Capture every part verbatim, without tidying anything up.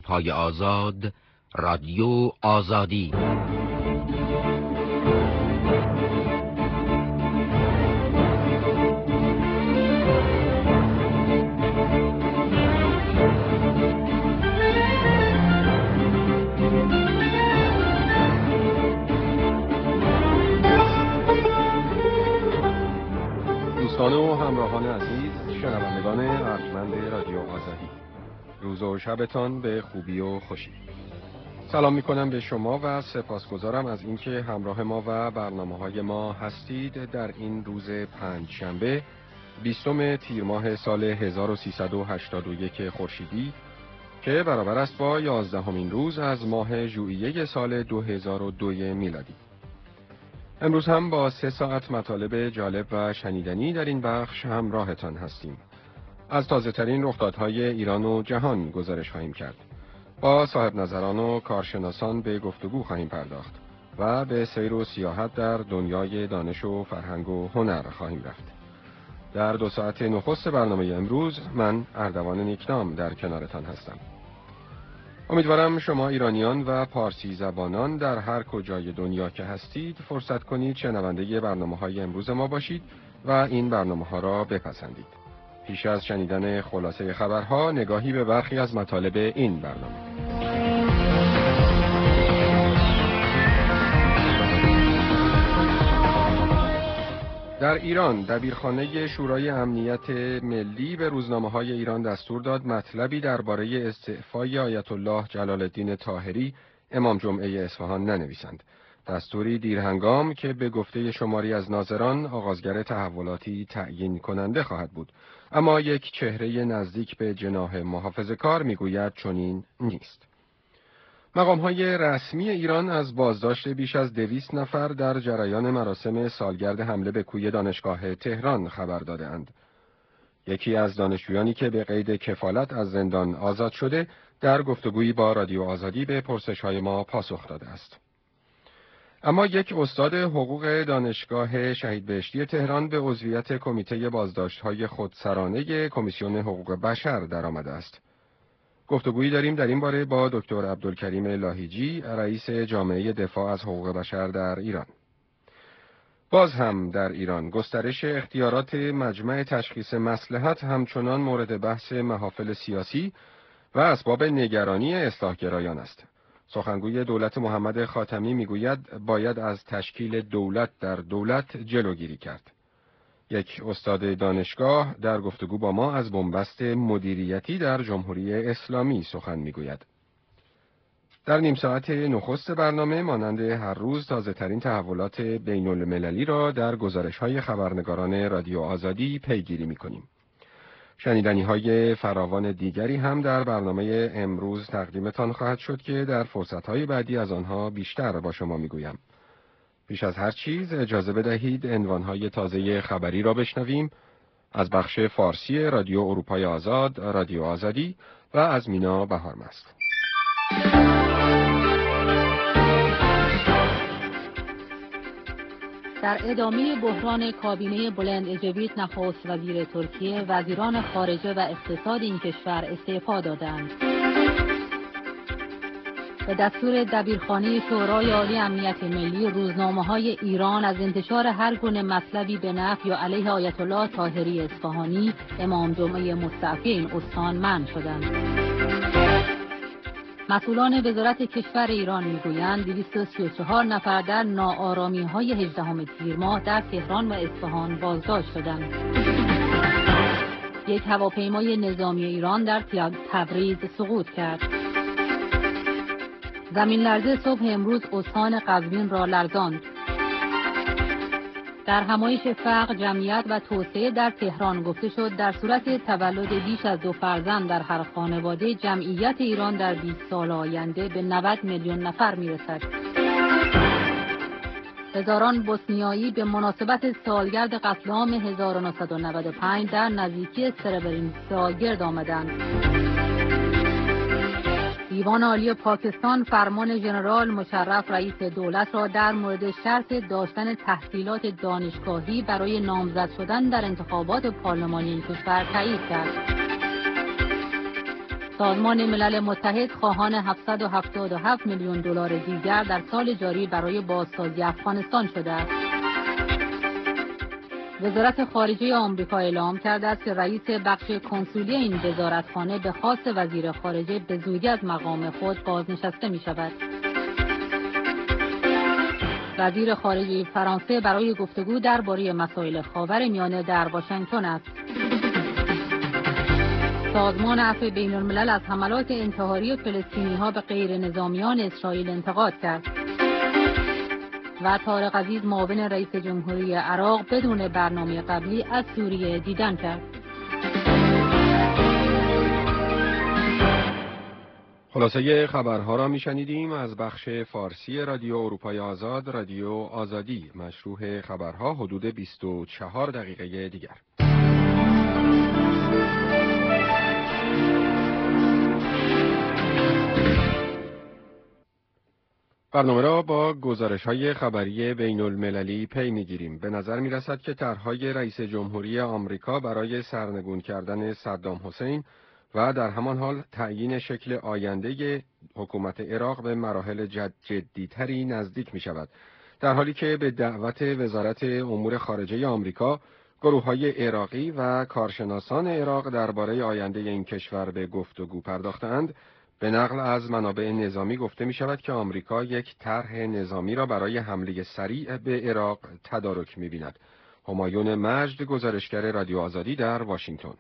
پای آزاد، رادیو آزادی. دوستان و همراهان عزیز، شنوندگان ارجمند رادیو آزادی، روز و شبتان به خوبی و خوشی. سلام میکنم به شما و سپاسگزارم از اینکه همراه ما و برنامه‌های ما هستید در این روز پنجشنبه بیستم تیر ماه سال هزار و سیصد و هشتاد و یک خورشیدی که برابر است با یازدهمین روز از ماه ژوئیه سال دو هزار و دو میلادی. امروز هم با سه ساعت مطالب جالب و شنیدنی در این بخش همراهتان هستیم. از تازه ترین رخدادهای ایران و جهان گزارش خواهیم کرد. با صاحب نظران و کارشناسان به گفتگو خواهیم پرداخت و به سیر و سیاحت در دنیای دانش و فرهنگ و هنر خواهیم رفت. در دو ساعت نخست برنامه امروز من اردوان نیکنام در کنارتان هستم. امیدوارم شما ایرانیان و پارسی زبانان در هر کجای دنیا که هستید فرصت کنید شنونده برنامه‌های امروز ما باشید و این برنامه‌ها را بپسندید. پیش از شنیدن خلاصه خبرها نگاهی به برخی از مطالب این برنامه. در ایران دبیرخانه شورای امنیت ملی به روزنامه‌های ایران دستور داد مطلبی درباره استعفای آیت الله جلال الدین طاهری امام جمعه اصفهان ننویسند. دستوری دیرهنگام که به گفته شماری از ناظران آغازگر تحولاتی تعیین کننده خواهد بود، اما یک چهره نزدیک به جناح محافظه‌کار میگوید چنین نیست. مقام‌های رسمی ایران از بازداشت بیش از دویست نفر در جریان مراسم سالگرد حمله به کوی دانشگاه تهران خبر داده‌اند. یکی از دانشجویانی که به قید کفالت از زندان آزاد شده در گفتگویی با رادیو آزادی به پرسش‌های ما پاسخ داده است. اما یک استاد حقوق دانشگاه شهید بهشتی تهران به عضویت کمیته بازداشت‌های خودسرانه کمیسیون حقوق بشر درآمده است. گفتگویی داریم در این باره با دکتر عبدالکریم لاهیجی، رئیس جامعه دفاع از حقوق بشر در ایران. باز هم در ایران گسترش اختیارات مجمع تشخیص مصلحت همچنان مورد بحث محافل سیاسی و اسباب نگرانی اصلاحگرایان است. سخنگوی دولت محمد خاتمی میگوید باید از تشکیل دولت در دولت جلوگیری کرد. یک استاد دانشگاه در گفتگو با ما از بنبست مدیریتی در جمهوری اسلامی سخن میگوید. در نیم ساعت نخست برنامه مانند هر روز تازه ترین تحولات بین المللی را در گزارش های خبرنگاران رادیو آزادی پیگیری میکنیم. شنیدنی های فراوان دیگری هم در برنامه امروز تقدیمتان خواهد شد که در فرصت های بعدی از آنها بیشتر با شما میگویم. پیش از هر چیز اجازه بدهید عنوان‌های تازه خبری را بشنویم از بخش فارسی رادیو اروپای آزاد، رادیو آزادی و از مینا بهارمست. در ادامه بحران کابینه بلند اجوید نخست وزیر ترکیه، وزیران خارجه و اقتصاد این کشور استعفا دادند. به دستور دبیرخانه شورای عالی امنیت ملی، روزنامه‌های ایران از انتشار هر گونه مطلبی به نفی یا علیه آیت الله طاهری اصفهانی، امام جمعه مستعفی این استان، منع شدند. مسئولان وزارت کشور ایران میگویند دویست و سی و چهار نفر در ناآرامی‌های هجدهم تیر ماه در تهران و اصفهان بازداشت شدند. یک هواپیمای نظامی ایران در تبریز سقوط کرد. زمین لرزه صبح امروز استان قزوین را لرزاند. در همایش فقر، جمعیت و توسعه در تهران گفته شد در صورت تولد بیش از دو فرزند در هر خانواده، جمعیت ایران در بیست سال آینده به نود میلیون نفر میرسد. هزاران بوسنیایی به مناسبت سالگرد قتل عام هزار و نهصد و نود و پنج در نزدیکی سربرینیتسا گرد آمدند. دیوان عالی پاکستان فرمان ژنرال مشرف رئیس دولت را در مورد شرط داشتن تحصیلات دانشگاهی برای نامزد شدن در انتخابات پارلمانی این کشور تایید کرد. سازمان ملل متحد خواهان هفتصد و هفتاد و هفت میلیون دلار دیگر در سال جاری برای بازسازی افغانستان شده است. وزارت خارجه آمریکا اعلام کرده است که رئیس بخش کنسولی این وزارتخانه به خواست وزیر خارجه به زودی از مقام خود بازنشسته می شود. وزیر خارجه فرانسه برای گفتگو درباره مسائل خاورمیانه در واشنگتن است. سازمان عفو بین الملل از حملات انتحاری فلسطینی‌ها به غیر نظامیان اسرائیل انتقاد کرد. و طارق عزیز معاون رئیس جمهوری عراق بدون برنامه قبلی از سوریه دیدن کرد. خلاصه خبرها را میشنیدیم از بخش فارسی رادیو اروپای آزاد، رادیو آزادی. مشروع خبرها حدود بیست و چهار دقیقه دیگر. برنامه را با گزارش‌های خبری بین المللی پی می‌گیریم. به نظر می‌رسد که طرح‌های رئیس جمهوری آمریکا برای سرنگون کردن صدام حسین و در همان حال تعیین شکل آینده حکومت عراق به مراحل جد جدی‌تری نزدیک می‌شود. در حالی که به دعوت وزارت امور خارجه آمریکا، گروه‌های عراقی و کارشناسان عراق درباره آینده این کشور به گفتگو پرداختند، به نقل از منابع نظامی گفته می شود که آمریکا یک طرح نظامی را برای حمله سریع به عراق تدارک می بیند. همایون مجد، گزارشگر رادیو آزادی در واشنگتن.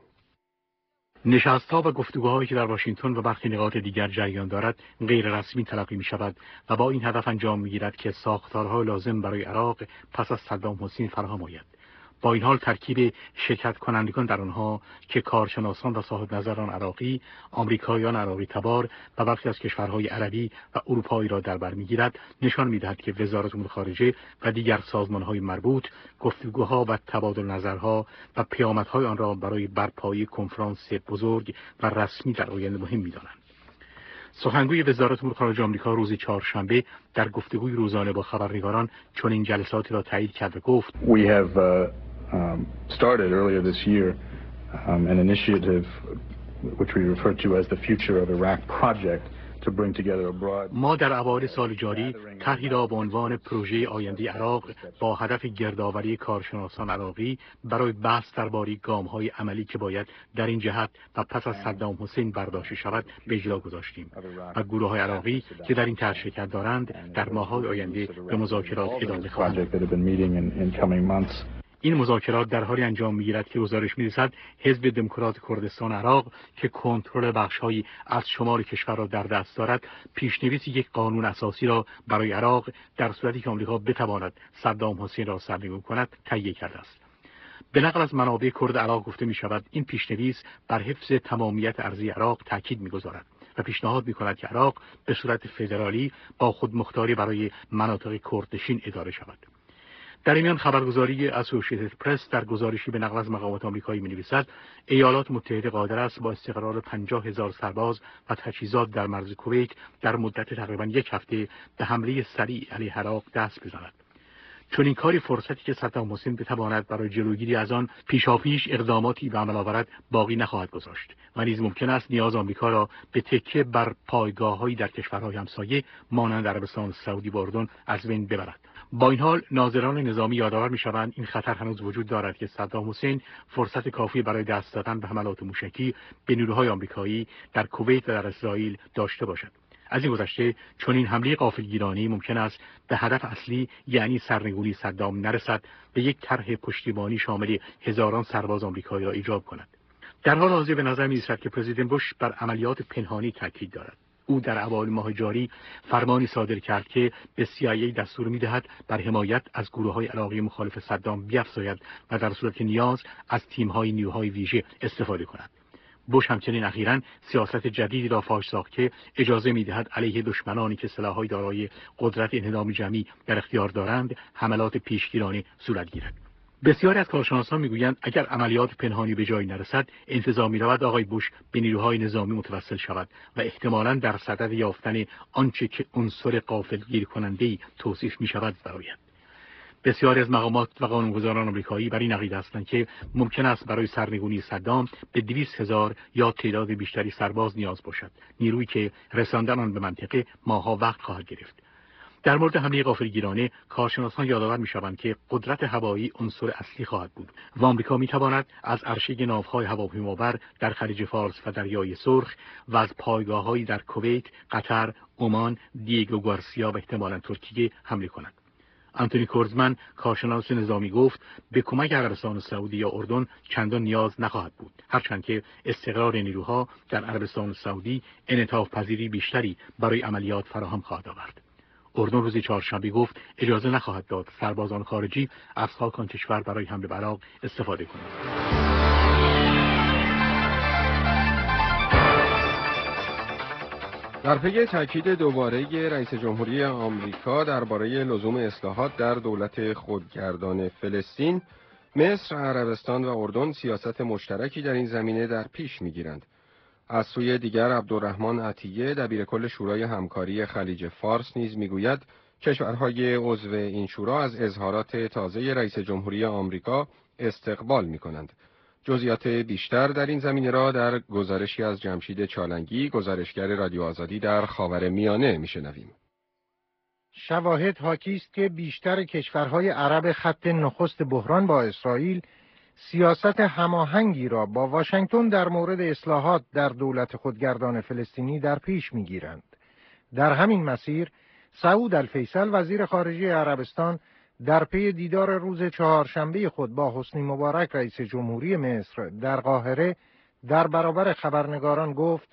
نشست‌ها و گفتگوهایی که در واشنگتن و برخی نقاط دیگر جریان دارد غیر رسمی تلقی می شود و با این هدف انجام می گیرد که ساختارهای لازم برای عراق پس از صدام حسین فراهم آید. با این حال ترکیب شرکت کنندگان در آنها که کارشناسان و صاحب نظران عراقی، آمریکاییان عراقی تبار و برخی از کشورهای عربی و اروپایی را در بر می‌گیرد، نشان می‌دهد که وزارت امور خارجه و دیگر سازمان‌های مربوط گفتگوها و تبادل نظرها و پیامدهای آن را برای برپایی کنفرانس بزرگ و رسمی در آینده مهم می‌دانند. سخنگوی وزارت امور خارجه آمریکا روز چهارشنبه در گفتگوی روزانه با خبرنگاران چون این جلساتی را تایید کرد و گفت: We have uh, um, started earlier this year um, an initiative which we refer to as the Future of Iraq project to bring together a broad. ما در اوایل سال جاری طرحی را به عنوان پروژه آینده عراق با هدف گردآوری کارشناسان عراقی برای بحث درباره گام‌های عملی که باید در این جهت و پس از صدام حسین برداشته شود به اجرا گذاشتیم و گروه‌های عراقی که در این طرح شرکت دارند در ماه‌های آینده به مذاکرات ادامه خواهند داد. این مذاکرات در حالی انجام می‌گیرد که گزارش می‌رسد حزب دموکرات کردستان عراق که کنترل بخش‌هایی از شمال کشور را در دست دارد، پیشنویس یک قانون اساسی را برای عراق در صورتی که آمریکا بتواند صدام حسین را سرنگون کند تهیه کرده است. به نقل از منابع کرد عراق گفته می‌شود این پیشنویس بر حفظ تمامیت ارضی عراق تاکید می‌گذارد و پیشنهاد می‌کند که عراق به صورت فدرالی با خودمختاری برای مناطق کردنشین اداره شود. در این میان خبرگزاری اسوسییتد پرس در گزارشی به نقل از مقامات آمریکایی می‌نویسد ایالات متحده قادر است با استقرار پنجاه هزار سرباز و تجهیزات در مرز کویت در مدت تقریباً یک هفته به حمله سریع علیه عراق دست بزند. چون این کاری فرصتی که صدام حسین بتواند برای جلوگیری از آن پیشاپیش اقداماتی به عمل آورد باقی نخواهد گذاشت و نیز ممکن است نیاز آمریکا را به تکیه بر پایگاه‌هایی در کشورهای همسایه مانند عربستان سعودی و اردن از بین ببرد. با این حال ناظران نظامی یادآور می‌شوند این خطر هنوز وجود دارد که صدام حسین فرصت کافی برای دست دادن به حملات موشکی به نیروهای آمریکایی در کویت و در اسرائیل داشته باشد. از این گذشته چون این حمله غافلگیرانه ممکن است به هدف اصلی یعنی سرنگونی صدام نرسد، به یک طرح پشتیبانی شامل هزاران سرباز آمریکایی را ایجاب کند. در حال حاضر به نظر می‌رسد که پرزیدنت بوش بر عملیات پنهانی تاکید دارد. او در اوایل ماه جاری فرمانی صادر کرد که به سی آی ای دستور می‌دهد بر حمایت از گروه‌های عراقی مخالف صدام بیفزاید و در صورت نیاز از تیم‌های نیروهای ویژه استفاده کند. بوش همچنین اخیراً سیاست جدیدی را فاش ساخت که اجازه می‌دهد علیه دشمنانی که سلاح‌های دارای قدرت انهدام جمعی در اختیار دارند حملات پیشگیرانه صورت گیرد. بسیاری از کارشناسان میگویند اگر عملیات پنهانی به جایی نرسد، انتظار می‌رود آقای بوش به نیروهای نظامی متوسل شود و احتمالاً در صدد یافتن آنچه که عنصر غافلگیر کننده‌ای توصیف می‌شود برآید. بسیاری از مقامات و قانونگذاران آمریکایی بر این عقیده هستند که ممکن است برای سرنگونی صدام به دویست هزار یا تعداد بیشتری سرباز نیاز باشد، نیرویی که رساندن آن به منطقه ماه‌ها وقت خواهد گرفت. در مورد حمله غافلگیرانه، کارشناسان یادآور می‌شوند که قدرت هوایی عنصر اصلی خواهد بود و آمریکا می‌تواند از عرشه ناوهای هواپیمابر در خلیج فارس و دریای سرخ و از پایگاه‌هایی در کویت، قطر، عمان، دیگو گارسیا و احتمالاً ترکیه حمله کند. آنتونی کورزمن، کارشناس نظامی، گفت به کمک عربستان سعودی یا اردن چندان نیاز نخواهد بود، هرچند که استقرار نیروها در عربستان سعودی انعطاف پذیری بیشتری برای عملیات فراهم خواهد آورد. اردن روز چهارشنبه گفت اجازه نخواهد داد سربازان خارجی از خاک آن کشور برای حمله بر عراق استفاده کنند. در پی تاکید دوباره رئیس جمهوری آمریکا درباره لزوم اصلاحات در دولت خودگردان فلسطین، مصر، عربستان و اردن سیاست مشترکی در این زمینه در پیش می‌گیرند. از سوی دیگر عبدالرحمن عطیه دبیرکل شورای همکاری خلیج فارس نیز میگوید کشورهای عضو این شورا از اظهارات تازه رئیس جمهوری آمریکا استقبال می‌کنند. جزئیات بیشتر در این زمینه را در گزارشی از جمشید چالنگی، گزارشگر رادیو آزادی در خاورمیانه میشنویم. شواهد حاکی است که بیشتر کشورهای عرب خط نخست بحران با اسرائیل سیاست هماهنگی را با واشنگتن در مورد اصلاحات در دولت خودگردان فلسطینی در پیش می‌گیرند. در همین مسیر، سعود الفیصل وزیر خارجه عربستان در پی دیدار روز چهارشنبه خود با حسنی مبارک رئیس جمهوری مصر در قاهره در برابر خبرنگاران گفت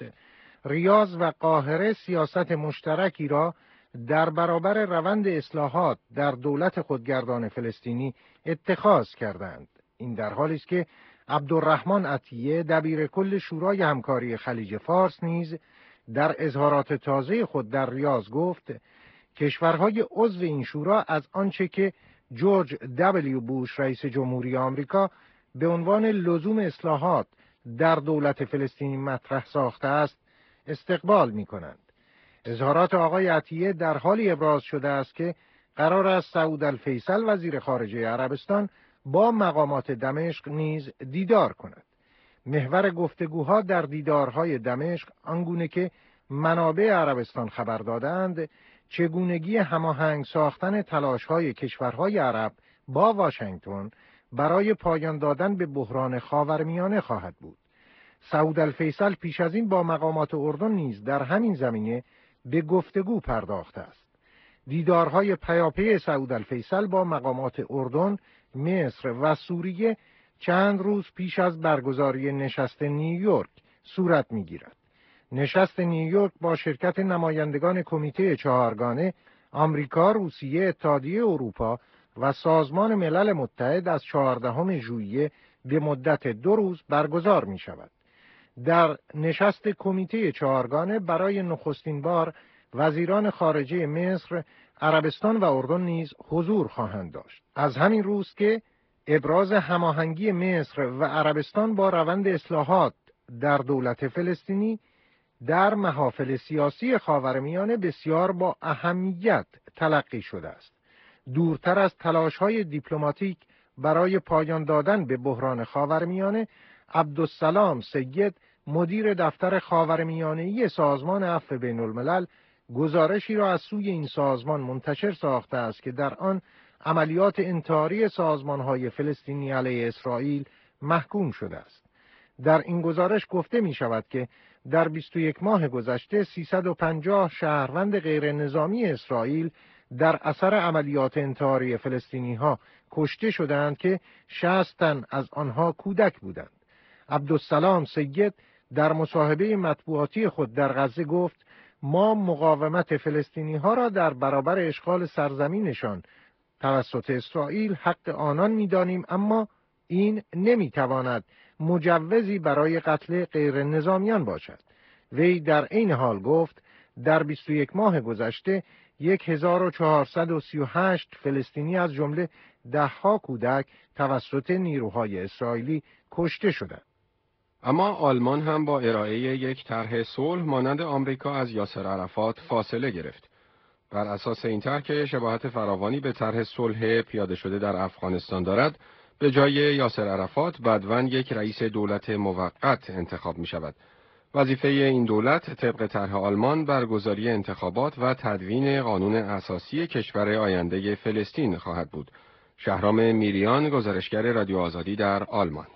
ریاض و قاهره سیاست مشترکی را در برابر روند اصلاحات در دولت خودگردان فلسطینی اتخاذ کردند. این در حالی است که عبدالرحمن عطیه دبیرکل شورای همکاری خلیج فارس نیز در اظهارات تازه خود در ریاض گفت کشورهای عضو این شورا از آنچه که جورج دبلیو بوش رئیس جمهوری آمریکا به عنوان لزوم اصلاحات در دولت فلسطینی مطرح ساخته است استقبال می کنند. اظهارات آقای عطیه در حالی ابراز شده است که قرار است سعود الفیصل وزیر خارجه عربستان با مقامات دمشق نیز دیدار کند. محور گفتگوها در دیدارهای دمشق آنگونه که منابع عربستان خبر دادند چگونگی هماهنگ ساختن تلاش‌های کشورهای عرب با واشنگتن برای پایان دادن به بحران خاورمیانه خواهد بود. سعود الفیصل پیش از این با مقامات اردن نیز در همین زمینه به گفتگو پرداخته است. دیدارهای پیاپی سعود الفیصل با مقامات اردن، مصر و سوریه چند روز پیش از برگزاری نشست نیویورک صورت می‌گیرد. نشست نیویورک با شرکت نمایندگان کمیته چهارگانه آمریکا، روسیه، اتحادیه اروپا و سازمان ملل متحد از چهاردهم ژوئیه به مدت دو روز برگزار می شود. در نشست کمیته چهارگانه برای نخستین بار وزیران خارجه مصر، عربستان و اردن نیز حضور خواهند داشت. از همین روز که ابراز هماهنگی مصر و عربستان با روند اصلاحات در دولت فلسطینی در محافل سیاسی خاورمیانه بسیار با اهمیت تلقی شده است. دورتر از تلاش‌های دیپلماتیک برای پایان دادن به بحران خاورمیانه، عبدالسلام سید مدیر دفتر خاورمیانه‌ای سازمان عفو بین الملل گزارشی را از سوی این سازمان منتشر ساخته است که در آن عملیات انتحاری سازمان‌های فلسطینی علیه اسرائیل محکوم شده است. در این گزارش گفته می شود که در بیست و یک ماه گذشته سیصد و پنجاه شهروند غیر نظامی اسرائیل در اثر عملیات انتحاری فلسطینی ها کشته شدند که شصت تن از آنها کودک بودند. عبدالسلام سید در مصاحبه مطبوعاتی خود در غزه گفت ما مقاومت فلسطینی ها را در برابر اشغال سرزمینشان توسط اسرائیل حق آنان می دانیم، اما این نمی تواند مجوزی برای قتل غیر نظامیان باشد. وی در این حال گفت در بیست و یک ماه گذشته هزار و چهارصد و سی و هشت فلسطینی از جمله ده‌ها کودک توسط نیروهای اسرائیلی کشته شدند. اما آلمان هم با ارائه یک طرح صلح مانند آمریکا از یاسر عرفات فاصله گرفت. بر اساس این طرح که شباهت فراوانی به طرح صلح پیاده شده در افغانستان دارد، به جای یاسر عرفات بدون یک رئیس دولت موقت انتخاب می شود. وظیفه این دولت طبق طرح آلمان برگزاری انتخابات و تدوین قانون اساسی کشور آینده فلسطین خواهد بود. شهرام میریان، گزارشگر رادیو آزادی در آلمان.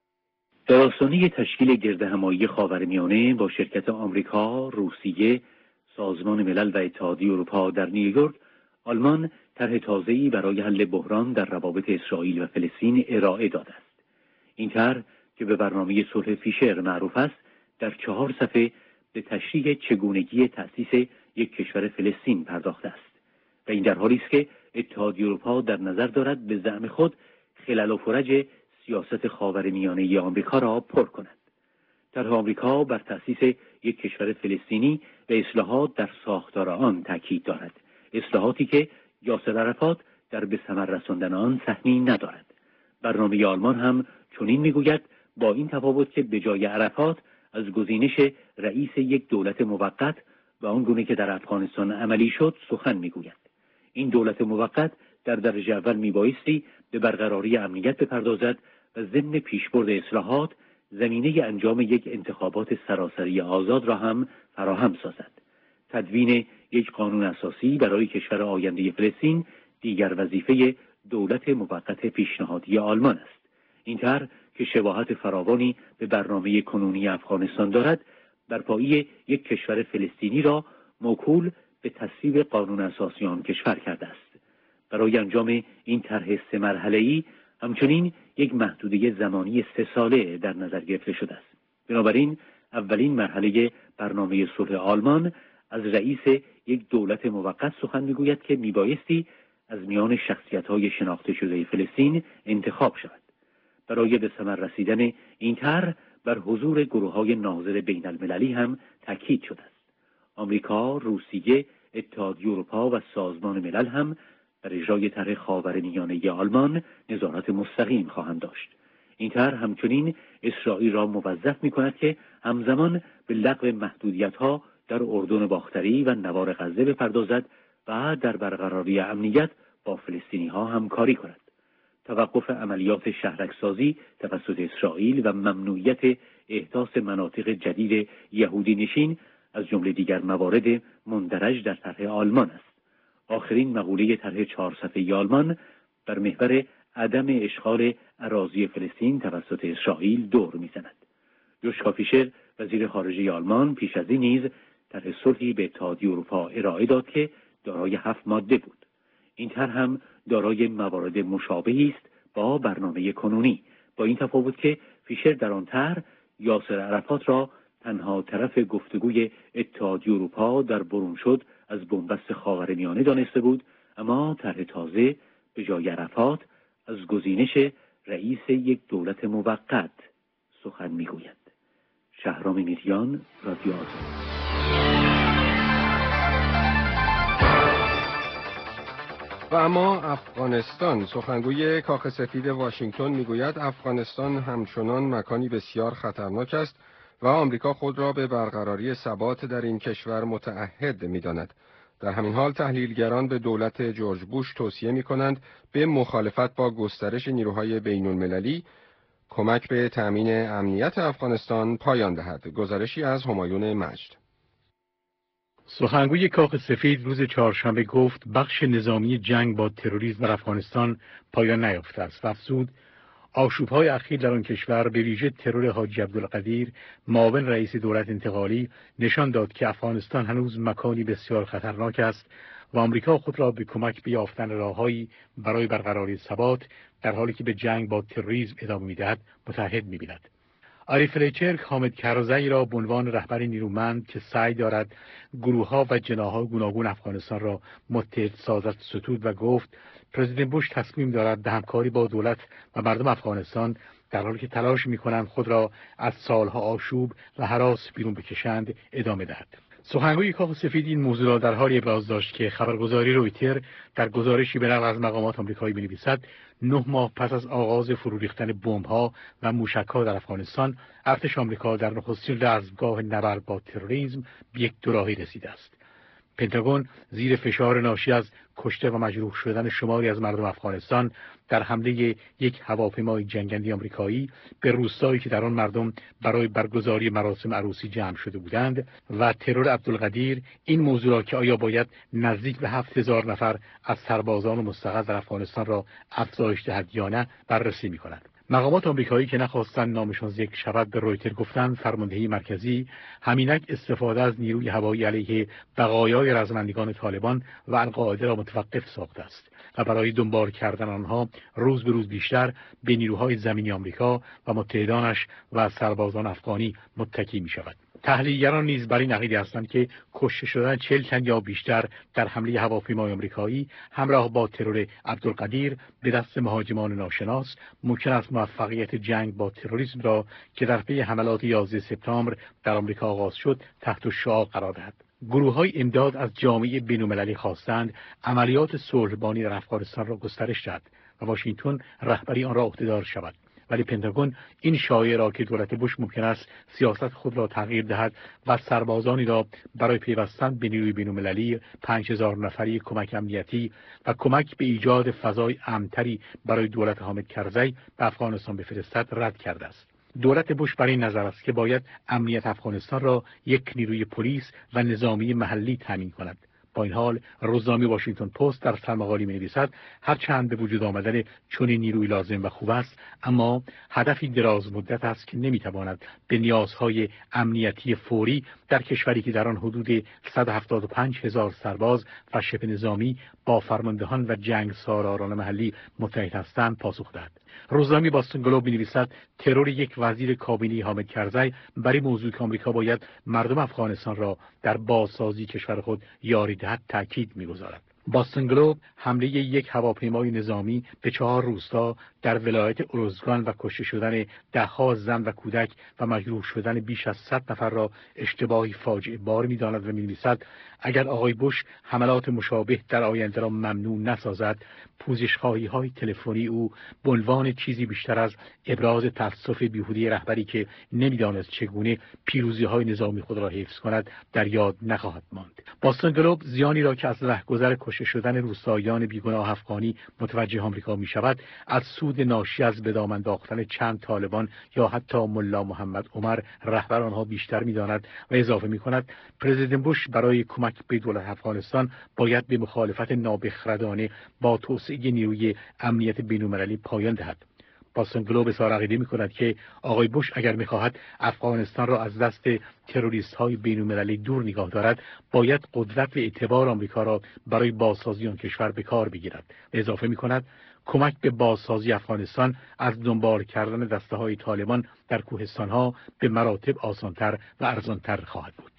در آستانه تشکیل گردهمایی خاورمیانه با شرکت آمریکا، روسیه، سازمان ملل و اتحادیه اروپا در نیویورک، آلمان طرح تازه‌ای برای حل بحران در روابط اسرائیل و فلسطین ارائه داده است. این طرح که به برنامه صلح فیشر معروف است، در چهار صفحه به تشریح چگونگی تأسیس یک کشور فلسطین پرداخته است و این در حالی است که اتحادیه اروپا در نظر دارد به زعم خود خلل و فرج سیاست خاورمیانه آمریکا را پر کند. طرح آمریکا بر تأسیس یک کشور فلسطینی و اصلاحات در ساختار آن تاکید دارد، اصلاحاتی که یاسر عرفات در به ثمر رساندن آن سهمی ندارد. برنامه آلمان هم چنین میگوید، با این تفاوت که به جای عرفات از گزینش رئیس یک دولت موقت و آنگونه که در افغانستان عملی شد سخن میگوید. این دولت موقت در درجه اول میبایستی به برقراری امنیت بپردازد و ضمن پیشبرد اصلاحات زمینه انجام یک انتخابات سراسری آزاد را هم فراهم سازد. تدوین یک قانون اساسی برای کشور آینده فلسطین دیگر وظیفه دولت موقت پیشنهادی آلمان است. این طرح که شباهت فراوانی به برنامه کنونی افغانستان دارد، بر پایه یک کشور فلسطینی را موکول به تصویب قانون اساسی آن کشور کرده است. برای انجام این طرح سه مرحله‌ای همچنین یک محدوده زمانی سه ساله در نظر گرفته شده است. بنابراین اولین مرحله برنامه صلح آلمان از رئیس یک دولت موقت سخن میگوید که میبایستی از میان شخصیت‌های شناخته شده فلسطین انتخاب شود. برای به ثمر رسیدن این طرح بر حضور گروه‌های ناظر بین المللی هم تاکید شده است. آمریکا، روسیه، اتحادیه اروپا و سازمان ملل هم بر اجرای طرح خاورمیانه آلمان نظارت مستقیم خواهند داشت. این طرح همچنین اسرائیل را موظف می‌کند که همزمان به لغو محدودیت‌ها در اردن باختری و نوار غزه بپردازد و در برقراری امنیت با فلسطینی‌ها همکاری کند. توقف عملیات شهرک‌سازی توسط اسرائیل و ممنوعیت احداث مناطق جدید یهودی نشین از جمله دیگر موارد مندرج در طرح آلمان است. آخرین مقوله طرح چهار صفحه‌ای آلمان بر محور عدم اشغال اراضی فلسطین توسط اسرائیل دور می‌زند. جوشکا فیشر وزیر خارجه آلمان پیش از این نیز طرح صلحی به اتحادیه اروپا ارائه داد که دارای هفت ماده بود. این طرح هم دارای موارد مشابهی است با برنامه کنونی، با این تفاوت که فیشر در آن طرح یاسر عرفات را تنها طرف گفتگوی اتحادیه اروپا در برون شد از بنبست خاورمیانه دانسته بود، اما طرح تازه به جای عرفات از گزینش رئیس یک دولت موقت سخن میگوید. شهرام میریان، رادیو آزادی. و اما افغانستان، سخنگوی کاخ سفید واشنگتن میگوید افغانستان همچنان مکانی بسیار خطرناک است و آمریکا خود را به برقراری ثبات در این کشور متعهد می‌داند. در همین حال تحلیلگران به دولت جورج بوش توصیه می‌کنند به مخالفت با گسترش نیروهای بین‌المللی کمک به تأمین امنیت افغانستان پایان دهد. گزارشی از همایون مجد. سخنگوی کاخ سفید روز چهارشنبه گفت بخش نظامی جنگ با تروریسم در افغانستان پایان نیافته است و افزود آشوب‌های اخیر در آن کشور به ویژه ترور حاجی عبدالقدیر معاون رئیس دولت انتقالی نشان داد که افغانستان هنوز مکانی بسیار خطرناک است و آمریکا خود را به کمک به یافتن راههایی برای برقراری ثبات در حالی که به جنگ با تروریسم ادامه می‌دهد متعهد می‌بیند. آری فلیچر حامد کرزی را به عنوان رهبر نیرومند که سعی دارد گروه‌ها و جناح‌های گوناگون افغانستان را متحد سازد ستود و گفت پرزیدنت بوش تصمیم دارد به همکاری با دولت و مردم افغانستان در حالی که تلاش می‌کنند خود را از سالها آشوب و هراس بیرون بکشند ادامه دهد. سخنگوی کاخ سفید این موضوع را در حالی ابراز داشت که خبرگزاری رویتر در گزارشی به نقل از مقامات آمریکایی می‌نویسد نه ماه پس از آغاز فرو ریختن بمب‌ها و موشک‌ها در افغانستان، ارتش آمریکا در نخستین رزمگاه نبرد با تروریسم به یک دوراهی رسیده است. پنتاگون زیر فشار ناشی از کشته و مجروح شدن شماری از مردم افغانستان در حمله یک هواپیمای جنگنده آمریکایی به روستایی که در آن مردم برای برگزاری مراسم عروسی جمع شده بودند و ترور عبدالقدیر این موضوع را که آیا باید نزدیک به هفت هزار نفر از سربازان مستقر در افغانستان را افزایش دهد یا نه بررسی می‌کند. مقامات آمریکایی که نخواستند نامشان ذکر شود به رویتر گفتند فرماندهی مرکزی همینک استفاده از نیروی هوایی علیه بقایای رزمندگان طالبان و القاعده را متوقف ساخته است و برای دنبال کردن آنها روز به روز بیشتر به نیروهای زمینی آمریکا و متحدانش و سربازان افغانی متکی می شود. تحلیلگران نیز بر این عقیده هستند که کشته شدن چهل تن یا بیشتر در حمله هواپیمای آمریکایی همراه با ترور عبدالقدیر به دست مهاجمان ناشناس ممکن است موفقیت جنگ با تروریسم را که در پی حملات یازده سپتامبر در آمریکا آغاز شد تحت شعاع قرار دهد. گروه‌های امداد از جامعه بین‌المللی خواستند عملیات صلح‌بانی در افغانستان را گسترش دهد و واشنگتن رهبری آن را عهده‌دار شود. ولی پنتاگون این شایعه را که دولت بوش ممکن است سیاست خود را تغییر دهد و سربازانی را برای پیوستن به نیروی بین‌المللی پنج هزار نفری کمک امنیتی و کمک به ایجاد فضای امن‌تری برای دولت حامد کرزی به افغانستان بفرستد رد کرده است. دولت بوش بر این نظر است که باید امنیت افغانستان را یک نیروی پلیس و نظامی محلی تامین کند. با این حال روزنامه واشنگتن پست در سرمقالی می‌نویسد هرچند به وجود آمدن چنین نیروی لازم و خوب است، اما هدفی دراز مدت است که نمی‌تواند به نیازهای امنیتی فوری در کشوری که در آن حدود صد و هفتاد و پنج هزار سرباز و شبه نظامی با فرماندهان و جنگ سالاران محلی متحد هستند پاسخ دهد. روزنامه باستون گلوب می‌نویسد ترور یک وزیر کابینه حامد کرزی برای موضوع که آمریکا باید مردم افغانستان را در بازسازی کشور خود یاری دهد تاکید می‌گذارد. باستون گلوب حمله یک هواپیمای نظامی به چهار روستا در ولایت اروزگان و کشته شدن ده‌ها زن و کودک و مجروح شدن بیش از صد نفر را اشتباهی فاجعه بار می‌داند و می‌نویسد اگر آقای بوش حملات مشابه در آینده را ممنوع نسازد، پوزش‌خواهی‌های تلفنی او به عنوان چیزی بیشتر از ابراز تأسف بیهوده رهبری که نمی‌دانست چگونه پیروزی‌های نظامی خود را حفظ کند در یاد نخواهد ماند. باستون گلوب زیانی را که از رهگذر کشته شدن روستاییان بیگناه افغانی متوجه آمریکا می‌شود از سود ناشی از به دام انداختن چند طالبان یا حتی ملا محمد عمر رهبر آنها بیشتر می‌داند و اضافه می‌کند پرزیدنت بوش برای کمک به دولت افغانستان باید به مخالفت نابخردانه با توسعه نیروی امنیت بین‌المللی پایان دهد. باستون گلوب اظهار عقیده می‌کند که آقای بوش اگر می‌خواهد افغانستان را از دست تروریست‌های بین‌المللی دور نگاه دارد، باید قدرت و اعتبار آمریکا را برای بازسازی آن کشور به کار بگیرد. اضافه می‌کند کمک به بازسازی افغانستان از دنبال کردن دسته‌های طالبان در کوهستان‌ها به مراتب آسان‌تر و ارزان‌تر خواهد بود.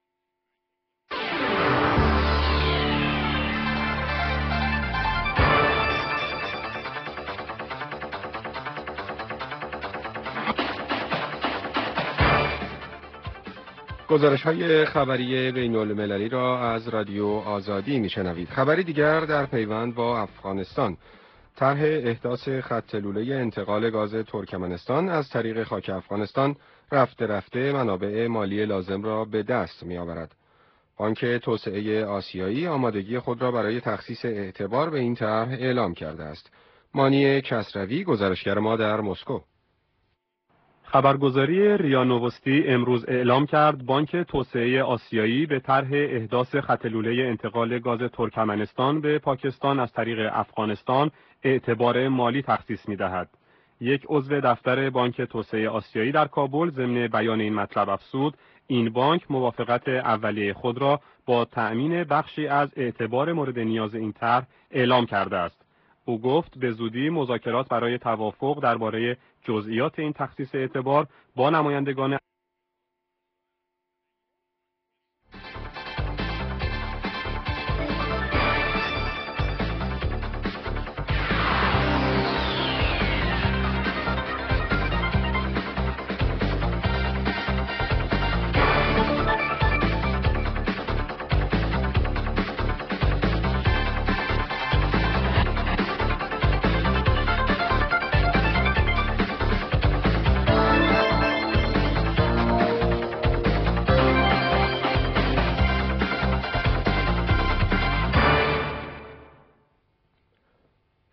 گزارش های خبری بین المللی را از رادیو آزادی میشنوید. خبری دیگر در پیوند با افغانستان. طرح احداث خط لوله انتقال گاز ترکمنستان از طریق خاک افغانستان رفته رفته منابع مالی لازم را به دست می آورد. بانک توسعه آسیایی آمادگی خود را برای تخصیص اعتبار به این طرح اعلام کرده است. مانی کسروی گزارشگر ما در مسکو. خبرگزاری ریا نووستی امروز اعلام کرد بانک توسعه آسیایی به طرح احداث خط لوله انتقال گاز ترکمنستان به پاکستان از طریق افغانستان اعتبار مالی تخصیص می‌دهد. یک عضو دفتر بانک توسعه آسیایی در کابل ضمن بیان این مطلب افزود این بانک موافقت اولیه خود را با تأمین بخشی از اعتبار مورد نیاز این طرح اعلام کرده است. او گفت به زودی مذاکرات برای توافق درباره جزئیات این تخصیص اعتبار با نمایندگان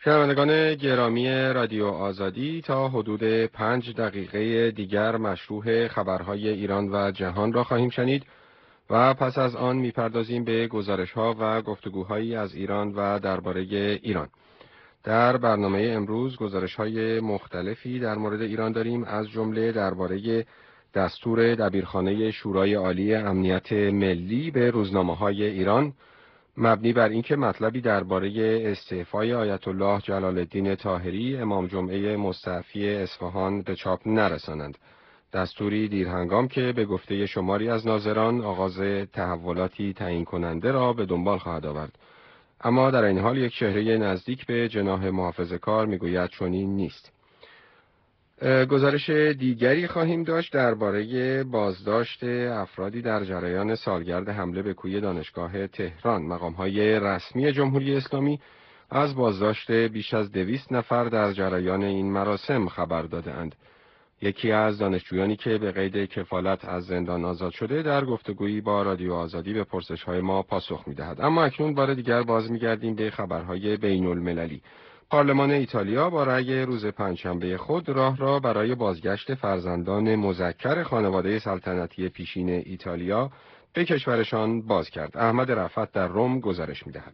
شنوندگان گرامی رادیو آزادی، تا حدود پنج دقیقه دیگر مشروح خبرهای ایران و جهان را خواهیم شنید و پس از آن میپردازیم به گزارش‌ها و گفتگوهایی از ایران و درباره ایران. در برنامه امروز گزارش‌های مختلفی در مورد ایران داریم، از جمله درباره دستور دبیرخانه شورای عالی امنیت ملی به روزنامه‌های ایران مبنی بر اینکه مطلبی درباره استعفای آیت الله جلال الدین طاهری امام جمعه مستعفی اصفهان به چاپ نرسانند. دستوری دیرهنگام که به گفته شماری از ناظران آغاز تحولاتی تعیین کننده را به دنبال خواهد آورد. اما در این حال یک چهره نزدیک به جناح محافظه‌کار میگوید چنین نیست. گزارش دیگری خواهیم داشت درباره بازداشت افرادی در جریان سالگرد حمله به کوی دانشگاه تهران. مقام‌های رسمی جمهوری اسلامی از بازداشت بیش از دویست نفر در جریان این مراسم خبر داده‌اند. یکی از دانشجویانی که به قید کفالت از زندان آزاد شده در گفتگویی با رادیو آزادی به پرسش‌های ما پاسخ می‌دهد. اما اکنون بار دیگر باز می‌گردیم به خبرهای بین‌المللی. پارلمان ایتالیا با رأی روز پنجشنبه خود راه را برای بازگشت فرزندان مذکر خانواده سلطنتی پیشین ایتالیا به کشورشان باز کرد. احمد رفعت در روم گزارش می‌دهد.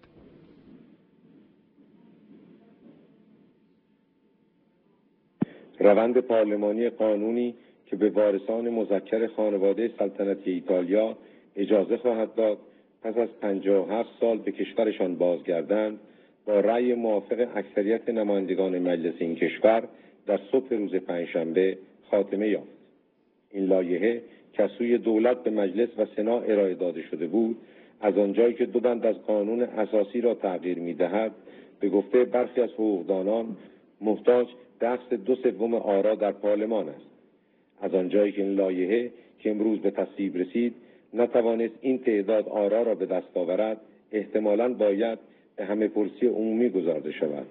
روند پارلمانی قانونی که به وارثان مذکر خانواده سلطنتی ایتالیا اجازه خواهد داد پس از پنجاه و هفت سال به کشورشان بازگردند، با رأی موافق اکثریت نمایندگان مجلس این کشور در صبح روز پنجشنبه خاتمه یافت. این لایحه که از سوی دولت به مجلس و سنا ارائه داده شده بود، از آنجایی که دو بند از قانون اساسی را تغییر می‌دهد، به گفته برخی از حقوقدانان محتاج دست دو سوم آرا در پارلمان است. از آنجایی که این لایحه که امروز به تصویب رسید نتوانست این تعداد آرا را به دست آورد، احتمالاً باید به همه پرسی عمومی گذارده شود.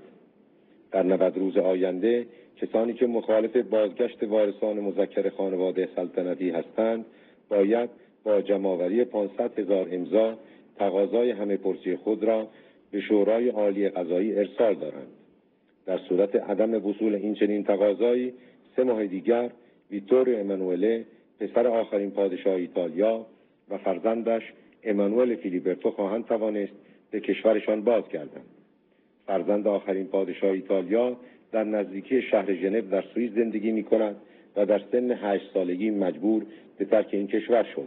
در نود روز آینده کسانی که مخالف بازگشت وارثان مذکر خانواده سلطنتی هستند باید با جمع‌آوری پانصد هزار امضا تقاضای همه پرسی خود را به شورای عالی قضایی ارسال دارند. در صورت عدم وصول این چنین تقاضایی، سه ماه دیگر ویتوریو امانوئله، پسر آخرین پادشاه ایتالیا، و فرزندش امانوئل فیلیبرتو خواهند توانست به کشورشان بازگردند. فرزند آخرین پادشاه ایتالیا در نزدیکی شهر ژنو در سوئیس زندگی می‌کند و در سن هشت سالگی مجبور به ترک این کشور شد.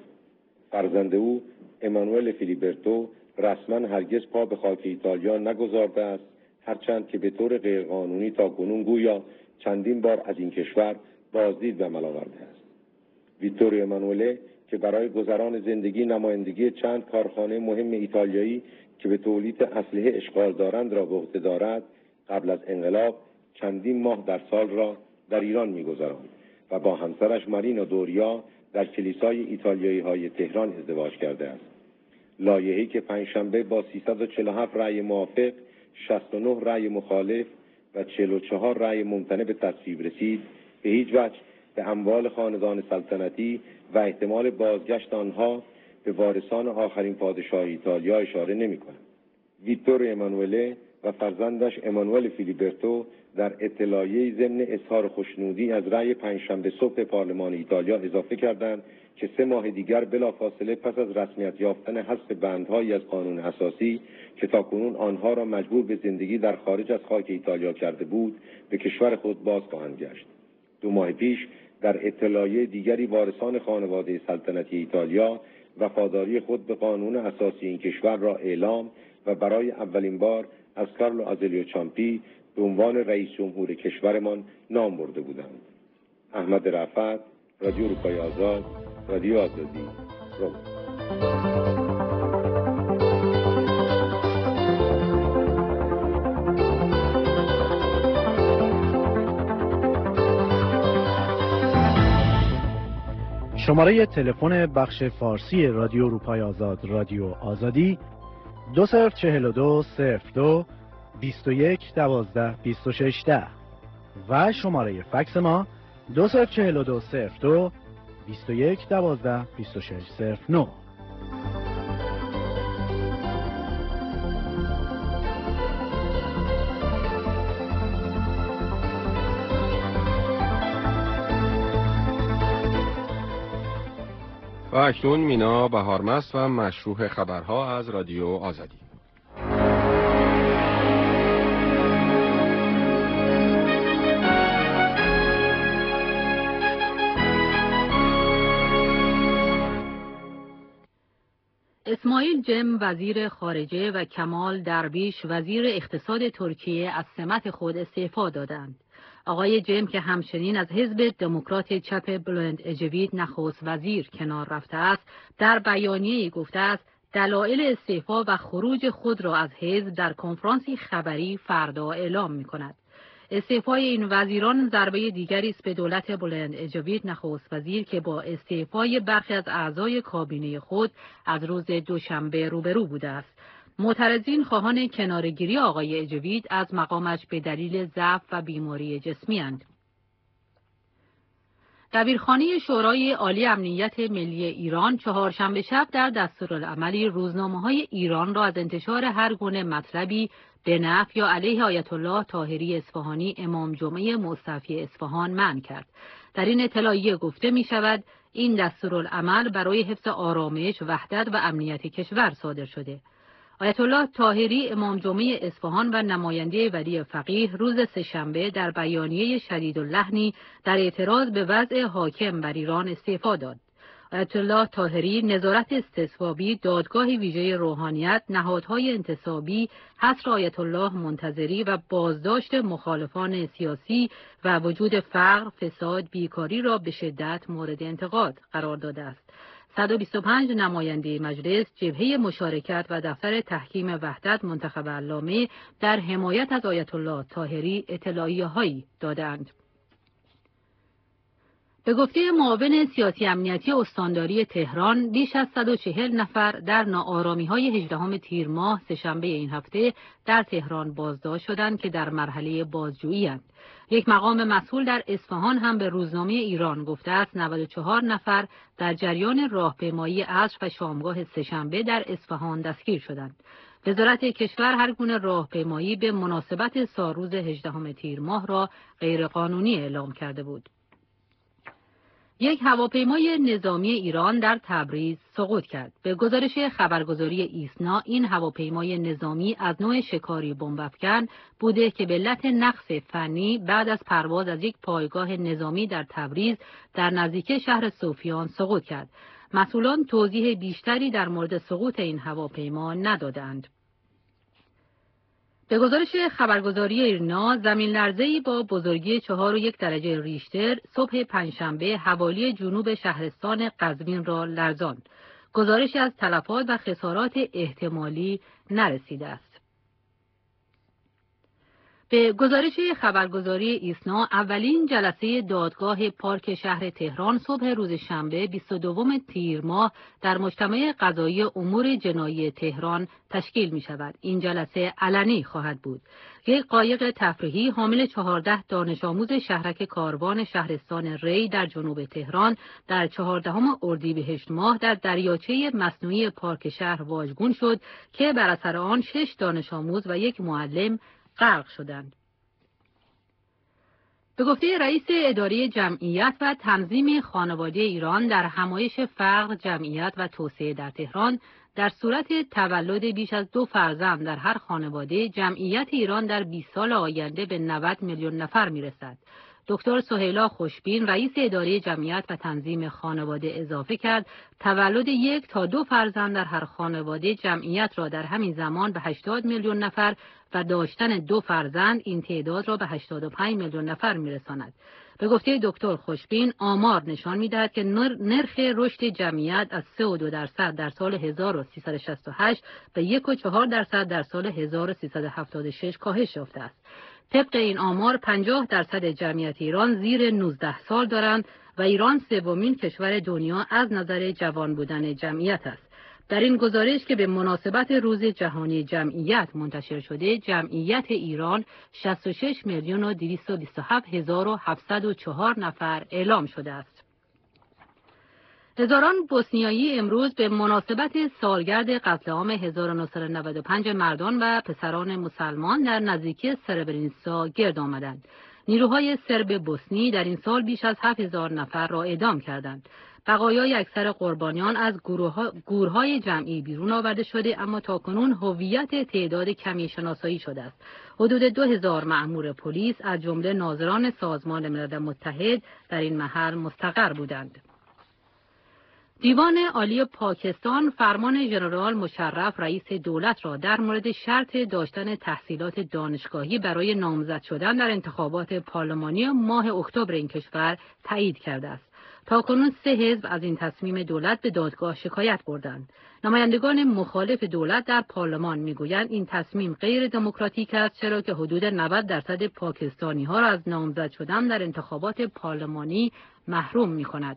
فرزند او امانوئل فیلیبرتو رسما هرگز پا به خاک ایتالیا نگذارده است، هرچند که به طور غیرقانونی تا کنون گویا چندین بار از این کشور بازدید به عمل آورده است. ویتوریو امانوئله که برای گذران زندگی نمایندگی چند کارخانه مهم ایتالیایی که به تولید اسلحه اشغال دارند را به عهده دارد، قبل از انقلاب چندین ماه در سال را در ایران می‌گذراند و با همسرش مارینا دوریا در کلیسای ایتالیایی های تهران ازدواج کرده است. لایحه‌ای که پنجشنبه با سیصد و چهل و هفت رأی موافق، شصت و نه رأی مخالف و چهل و چهار رأی ممتنع به تصویب رسید، به هیچ وجه به اموال خاندان سلطنتی و احتمال بازگشت آنها به وارثان آخرین پادشاه ایتالیا اشاره نمی‌کند. ویتوریو امانوئله و فرزندش امانوئل فیلیبرتو در اطلاعیه ضمن اظهار خوشنودی از رأی پنجشنبه صبح پارلمان ایتالیا اضافه کردند که سه ماه دیگر بلافاصله پس از رسمیت یافتن حذف بندهایی از قانون اساسی که تاکنون آنها را مجبور به زندگی در خارج از خاک ایتالیا کرده بود، به کشور خود باز خواهند گشت. دو ماه پیش در اطلاعیه دیگری وارثان خانواده سلطنتی ایتالیا وفاداری خود به قانون اساسی این کشور را اعلام و برای اولین بار از کارلو آزلیو چامپی به عنوان رئیس جمهور کشورمان نام برده بودند. احمد رفعت، رادیو اروپای آزاد، رادیو آزادی، روم. شماره تلفن بخش فارسی رادیو اروپای آزاد، رادیو آزادی دو صفر چهل و دو صفر دو بیست و یک دوازده بیست و شش ده و شماره فکس ما دو صفر چهل و دو صفر دو بیست و یک دوازده بیست و شش صفر نه. و اکنون مینا بهارمست و مشروح خبرها از رادیو آزادی. اسماعیل جم وزیر خارجه و کمال درویش وزیر اقتصاد ترکیه از سمت خود استعفا دادند. آقای جم که همچنین از حزب دموکرات چپ بلند اجوید نخست وزیر کنار رفته است، در بیانیه‌ای گفته است دلایل استعفا و خروج خود را از حزب در کنفرانسی خبری فردا اعلام می‌کند. استعفای این وزیران ضربه دیگری است به دولت بلند اجوید نخست وزیر که با استعفای برخی از اعضای کابینه خود از روز دوشنبه روبرو بوده است. معترضین خواهان کناره‌گیری آقای اجوید از مقامش به دلیل ضعف و بیماری جسمی اند. دبیرخانه شورای عالی امنیت ملی ایران چهارشنبه شب در دستورالعملی روزنامه‌های ایران را از انتشار هر گونه مطلبی به نفع یا علیه آیت الله طاهری اصفهانی امام جمعه مصطفی اصفهان منع کرد. در این اطلاعیه گفته می شود این دستورالعمل برای حفظ آرامش، وحدت و امنیت کشور صادر شده. آیت الله طاهری امام جمعه اصفهان و نماینده ولی فقیه روز سه‌شنبه در بیانیه شدیداللحنی در اعتراض به وضع حاکم بر ایران استعفا داد. آیت الله طاهری نظارت استصوابی، دادگاه ویژه روحانیت، نهادهای انتصابی، حصر آیت الله منتظری و بازداشت مخالفان سیاسی و وجود فقر، فساد، بیکاری را به شدت مورد انتقاد قرار داده است. صد و بیست و پنج نماینده مجلس، جبهه مشارکت و دفتر تحکیم وحدت منتخب علامه در حمایت از آیت الله طاهری اطلاعیه‌هایی دادند. به گفته معاون سیاسی امنیتی استانداری تهران، بیش از صد و چهل نفر در ناآرامی‌های هجدهم تیر ماه سه‌شنبه این هفته در تهران بازداشت شدند که در مرحله بازجویی اند. یک مقام مسئول در اصفهان هم به روزنامه ایران گفته است نود و چهار نفر در جریان راهپیمایی عصر و شامگاه سه‌شنبه در اصفهان دستگیر شدند. وزارت کشور هر گونه راهپیمایی به مناسبت سالروز هجدهم تیر ماه را غیرقانونی اعلام کرده بود. یک هواپیمای نظامی ایران در تبریز سقوط کرد. به گزارش خبرگزاری ایسنا، این هواپیمای نظامی از نوع شکاری بمب‌افکن بوده که به علت نقص فنی بعد از پرواز از یک پایگاه نظامی در تبریز در نزدیکی شهر سوفیان سقوط کرد. مسئولان توضیح بیشتری در مورد سقوط این هواپیما ندادند. به گزارش خبرگزاری ایرنا، زمین لرزه‌ای با بزرگی چهار و یک درجه ریشتر صبح پنجشنبه حوالی جنوب شهرستان قزوین را لرزاند. گزارشی از تلفات و خسارات احتمالی نرسیده است. به گزارش خبرگزاری ایسنا، اولین جلسه دادگاه پارک شهر تهران صبح روز شنبه بیست و دوم تیر ماه در مجتمع قضایی امور جنایی تهران تشکیل می شود. این جلسه علنی خواهد بود. یک قایق تفریحی حامل چهارده دانش آموز شهرک کاروان شهرستان ری در جنوب تهران در چهاردهم اردیبهشت ماه در دریاچه مصنوعی پارک شهر واژگون شد که بر اثر آن شش دانش آموز و یک معلم غرق شدند. به گفته رئیس اداره جمعیت و تنظیم خانواده ایران، در همایش فقر، جمعیت و توسعه در تهران، در صورت تولد بیش از دو فرزند در هر خانواده، جمعیت ایران در بیست سال آینده به نود میلیون نفر میرسد. دکتر سهیلا خوشبین، رئیس اداره جمعیت و تنظیم خانواده، اضافه کرد تولد یک تا دو فرزند در هر خانواده جمعیت را در همین زمان به هشتاد میلیون نفر و داشتن دو فرزند این تعداد را به هشتاد و پنج میلیون نفر میرساند. به گفته دکتر خوشبین، آمار نشان می‌دهد که نرخ رشد جمعیت از سه و دو درصد در سال هزار و سیصد و شصت و هشت به یک و چهار درصد در سال هزار و سیصد و هفتاد و شش کاهش یافته است. طبق این آمار پنجاه درصد جمعیت ایران زیر نوزده سال دارند و ایران سومین کشور دنیا از نظر جوان بودن جمعیت است. در این گزارش که به مناسبت روز جهانی جمعیت منتشر شده، جمعیت ایران شصت و شش میلیون و دویست و بیست و هفت هزار و هفتصد و چهار نفر اعلام شده است. هزاران بوسنیایی امروز به مناسبت سالگرد قتل عام هزار و نهصد و نود و پنج مردان و پسران مسلمان در نزدیکی سربرینیتسا گرد آمدند. نیروهای سرب بوسنی در این سال بیش از هفت هزار نفر را اعدام کردند. بقایای اکثر قربانیان از گورهای جمعی بیرون آورده شده، اما تاکنون هویت تعداد کمی شناسایی شده است. حدود دو هزار مأمور پلیس از جمله ناظران سازمان ملل متحد در این محل مستقر بودند. دیوان عالی پاکستان فرمان ژنرال مشرف رئیس دولت را در مورد شرط داشتن تحصیلات دانشگاهی برای نامزد شدن در انتخابات پارلمانی ماه اکتبر این کشور تایید کرده است. تاکنون سه حزب از این تصمیم دولت به دادگاه شکایت بردند. نمایندگان مخالف دولت در پارلمان میگویند این تصمیم غیر دموکراتیک است، چرا که حدود نود درصد پاکستانی ها را از نامزد شدن در انتخابات پارلمانی محروم می‌کند.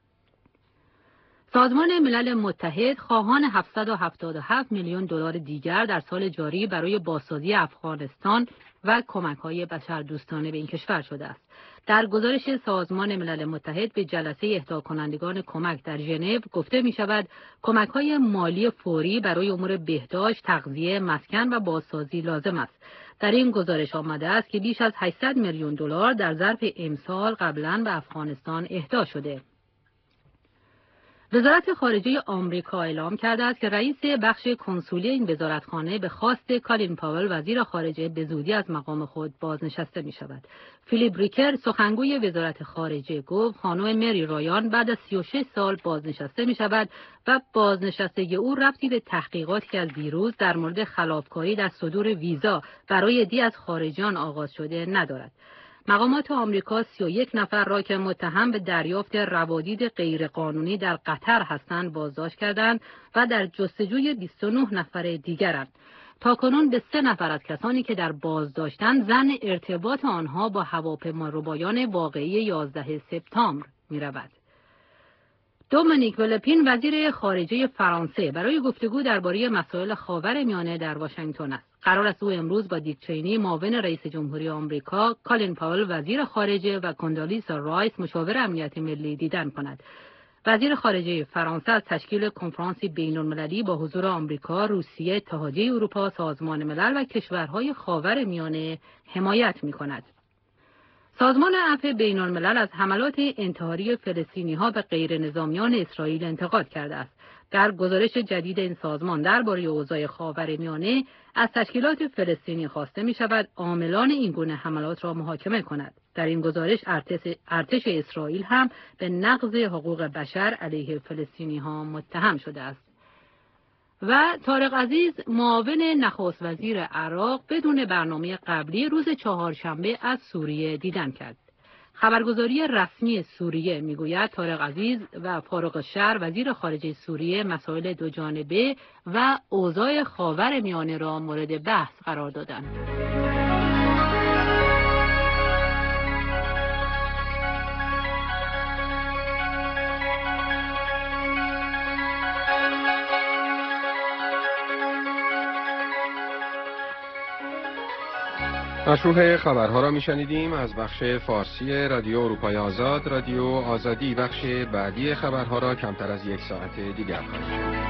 سازمان ملل متحد خواهان هفتصد و هفتاد و هفت میلیون دلار دیگر در سال جاری برای بازسازی افغانستان و کمک‌های بشردوستانه به این کشور شده است. در گزارش سازمان ملل متحد به جلسه اهدا کنندگان کمک در ژنو گفته می شود کمک‌های مالی فوری برای امور بهداشت، تغذیه، مسکن و بازسازی لازم است. در این گزارش آمده است که بیش از هشتصد میلیون دلار در ظرف امسال قبلاً به افغانستان اهدا شده. وزارت خارجه آمریکا اعلام کرده است که رئیس بخش کنسولی این وزارتخانه به خواست کالین پاول وزیر خارجه به زودی از مقام خود بازنشسته می شود. فیلیپ ریکر سخنگوی وزارت خارجه گفت خانم مری رایان بعد از سی و شش سال بازنشسته می شود و بازنشستگی او ربطی به تحقیقاتی که از دیروز در مورد خلافکاری در صدور ویزا برای عده‌ای از خارجیان آغاز شده ندارد. مقامات آمریکا سی و یک نفر را که متهم به دریافت روادید غیرقانونی در قطر هستند بازداشت کردند و در جستجوی بیست و نه نفر دیگرند. تاکنون به سه نفر از کسانی که در بازداشتند زن ارتباط آنها با هواپیماربایان واقعی یازده سپتامبر می رود. دومینیک ولپین وزیر خارجه فرانسه برای گفتگو درباره مسائل خاورمیانه در واشنگتن است. قرار است او امروز با دیک چینی معاون رئیس جمهوری آمریکا، کالین پاول وزیر خارجه و کندالیسا رایس مشاور امنیت ملی دیدن کند. وزیر خارجه فرانسه از تشکیل کنفرانسی بین‌المللی با حضور آمریکا، روسیه، اتحادیه اروپا، سازمان ملل و کشورهای خاورمیانه حمایت می‌کند. سازمان عفو بین‌الملل از حملات انتحاری فلسطینی‌ها به غیر نظامیان اسرائیل انتقاد کرده است. در گزارش جدید این سازمان درباره اوضاع خاورمیانه از تشکیلات فلسطینی خواسته می شود عاملان این گونه حملات را محاکمه کند. در این گزارش ارتش, ارتش اسرائیل هم به نقض حقوق بشر علیه فلسطینی ها متهم شده است. و طارق عزیز معاون نخست وزیر عراق بدون برنامه قبلی روز چهارشنبه از سوریه دیدن کرد. خبرگزاری رسمی سوریه میگوید طارق عزیز و فاروق الشهر وزیر خارجه سوریه مسائل دوجانبه و اوضاع خاورمیانه را مورد بحث قرار دادند. مشروع خبرها را میشنیدیم از بخش فارسی رادیو اروپای آزاد. رادیو آزادی بخش بعدی خبرها را کمتر از یک ساعت دیگر خواهید شنید.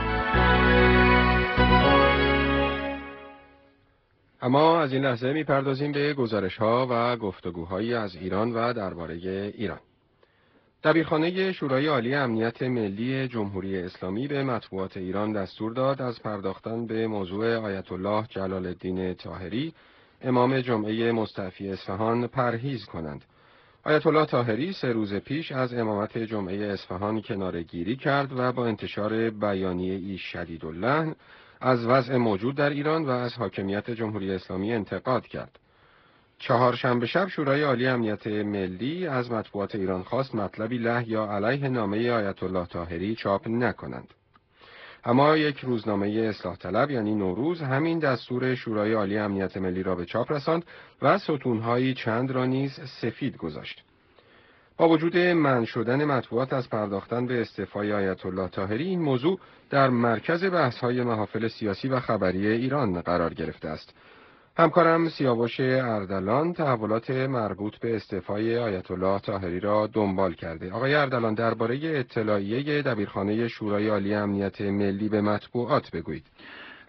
اما از این لحظه میپردازیم به گزارش‌ها و گفتگوهایی از ایران و درباره ایران. دبیرخانه شورای عالی امنیت ملی جمهوری اسلامی به مطبوعات ایران دستور داد از پرداختن به موضوع آیت الله جلال الدین طاهری امام جمعه مستعفی اصفهان پرهیز کنند. آیت الله طاهری سه روز پیش از امامت جمعه اصفهان کناره‌گیری کرد و با انتشار بیانیه‌ای شدیداللحن از وضع موجود در ایران و از حاکمیت جمهوری اسلامی انتقاد کرد. چهارشنبه شب شورای عالی امنیت ملی از مطبوعات ایران خواست مطلبی له یا علیه نامه آیت الله طاهری چاپ نکنند. اما یک روزنامه اصلاح طلب یعنی نوروز همین دستور شورای عالی امنیت ملی را به چاپ رساند و ستون‌هایی چند را نیز سفید گذاشت. با وجود منع شدن مطبوعات از پرداختن به استعفای آیت الله طاهری، این موضوع در مرکز بحث‌های محافل سیاسی و خبری ایران قرار گرفته است. همکارم سیاوش اردلان تحولات مربوط به استعفای آیت الله طاهری را دنبال کرده. آقای اردلان، درباره اطلاعیه دبیرخانه شورای عالی امنیت ملی به مطبوعات بگویید.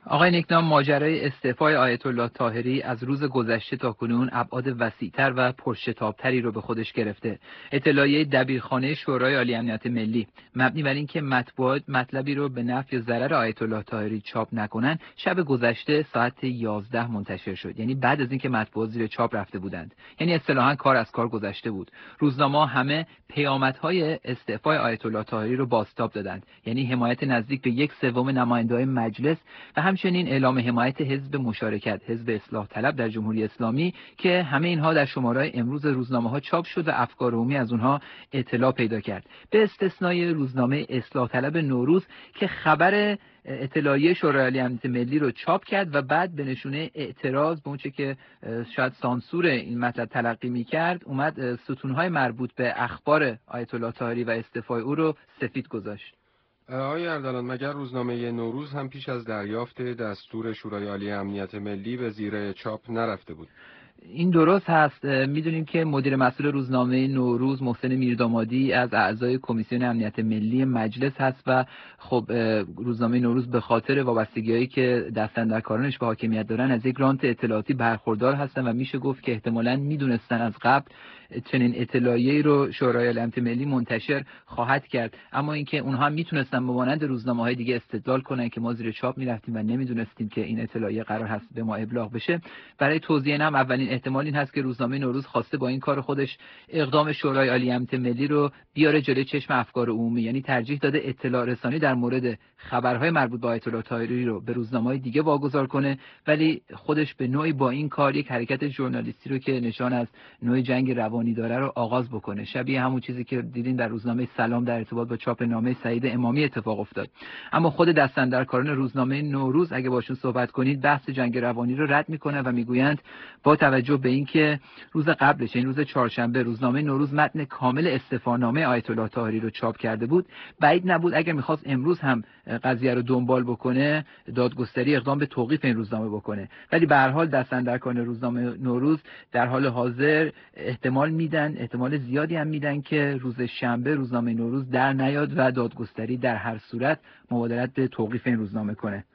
آقای نیکنام، ماجرای استعفای آیت الله طاهری از روز گذشته تا کنون ابعاد وسیع‌تر و پرشتاب‌تری رو به خودش گرفته. اطلاعیه دبیرخانه شورای عالی امنیت ملی مبنی بر اینکه مطبوعات مطلبی رو به نفع ضرر آیت الله طاهری چاپ نکنن، شب گذشته ساعت یازده منتشر شد. یعنی بعد از اینکه مطبوعات زیر چاپ رفته بودند. یعنی اصطلاحاً کار از کار گذشته بود. روزنامه‌ها همه پیامدهای استعفای آیت الله طاهری رو بازتاب دادند. یعنی حمایت نزدیک به یک سوم نمایندگان مجلس و همچنین اعلام حمایت حزب مشارکت، حزب اصلاح طلب در جمهوری اسلامی که همه اینها در شماره‌های امروز روزنامه‌ها چاپ شد و افکار عمومی از اونها اطلاع پیدا کرد. به استثنای روزنامه اصلاح طلب نوروز که خبر اطلاعیه شورای عالی امنیت ملی رو چاپ کرد و بعد به نشونه اعتراض به اونچه که شاید سانسور این مطلب تلقی می‌کرد، اومد ستون‌های مربوط به اخبار آیت الله طاهری و استعفای او رو سفید گذاشت. آقای اردلان، مگر روزنامه نوروز هم پیش از دریافت دستور شورای عالی امنیت ملی به زیر چاپ نرفته بود؟ این درست هست. میدونیم که مدیر مسئول روزنامه نوروز محسن میردامادی از اعضای کمیسیون امنیت ملی مجلس هست و خب روزنامه نوروز به خاطر وابستگی‌هایی که دستاندرکارانش به حاکمیت دارن از یک رانت اطلاعاتی برخوردار هستن و میشه گفت که احتمالاً میدونستن از قبل چنین اطلاعیه‌ای رو شورای عالی امنیت ملی منتشر خواهد کرد، اما اینکه اونها هم میتونستن به مانند روزنامه‌های دیگه استدلال کنن که ما زیر چاپ میرفتیم و نمیدونستیم که این اطلاعیه قرار هست به ما ابلاغ بشه. برای توضیح هم اولین احتمال این هست که روزنامه نوروز خواسته با این کار خودش اقدام شورای عالی امنیت ملی رو بیاره جلوی چشم افکار عمومی، یعنی ترجیح داده اطلاع رسانی در مورد خبرهای مربوط به آیت الله طاهری رو به روزنامه‌های دیگه واگذار کنه، ولی خودش به نوعی با این کار یک حرکت ژورنالیستی رو که نشان از نوع جنگ روانی داره رو آغاز بکنه. شبیه همون چیزی که دیدین در روزنامه سلام در ارتباط با چاپ نامه سعید امامی اتفاق افتاد. اما خود دستاندرکاران روزنامه نوروز اگه باشون صحبت کنید بحث جنگ روانی رو رد میکنن و میگویند با توجه به اینکه روز قبلش، این روز چهارشنبه، روزنامه نوروز متن کامل استعفانامه آیت الله طاهری رو چاپ کرده بود، بعید نبود اگر میخواست امروز هم قضیه رو دنبال بکنه دادگستری اقدام به توقیف این روزنامه بکنه. ولی به هر حال دستاندرکاران روزنامه نوروز در حال حاضر احتمال میدن، احتمال زیادی هم میدن که روز شنبه روزنامه نوروز در نیاد و دادگستری در هر صورت مبادرت به توقیف این روزنامه کنه.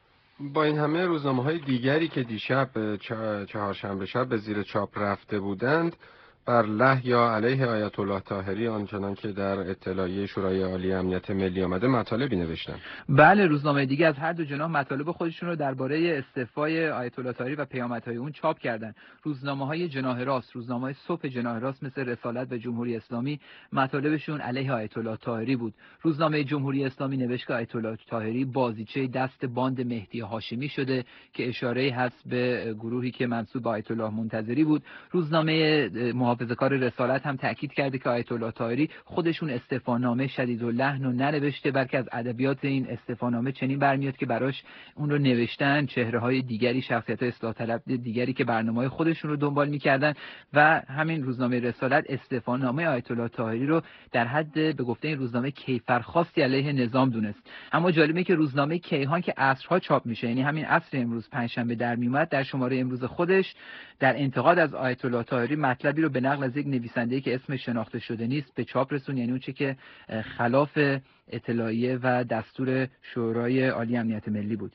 با این همه روزنامه‌های دیگری که دیشب چهارشنبه شب به زیر چاپ رفته بودند بر له یا علیه آیت الله طاهری آنچنان که در اطلاعیه شورای عالی امنیت ملی آمده مطالبی نوشتن. بله، روزنامه دیگه از هر دو جناح مطالب خودشون رو درباره استعفای آیت الله طاهری و پیامدهای اون چاپ کردن. روزنامه‌های جناح راست، روزنامه‌های صبح جناح راست مثل رسالت و جمهوری اسلامی مطالبشون علیه آیت الله طاهری بود. روزنامه جمهوری اسلامی نوشت که آیت الله طاهری بازیچه دست باند مهدی هاشمی شده که اشاره‌ای هست به گروهی که منسوب به آیت الله منتظری بود. روزنامه محافظه‌کار رسالت هم تاکید کرده که آیت الله طاهری خودشون استعفانامه شدیداللحن رو ننوشته، بلکه از ادبیات این استعفانامه چنین برمیاد که براش اون رو نوشتن چهره‌های دیگری، شخصیت‌های اصلاح طلب دیگری که برنامه‌های خودشون رو دنبال می‌کردن. و همین روزنامه رسالت استعفانامه آیت الله طاهری رو در حد به گفته این روزنامه کیفرخواستی علیه نظام دونست. اما جالبه که روزنامه کیهان که عصرها چاپ میشه، یعنی همین عصر امروز پنجشنبه در میومد، در شماره امروز خودش در انتقاد از آیت الله طاهری مطلبی رو به نقل از یک نویسنده‌ای که اسمش شناخته شده نیست به چاپ رسون، یعنی اون چه که خلاف اطلاعیه و دستور شورای عالی امنیت ملی بود.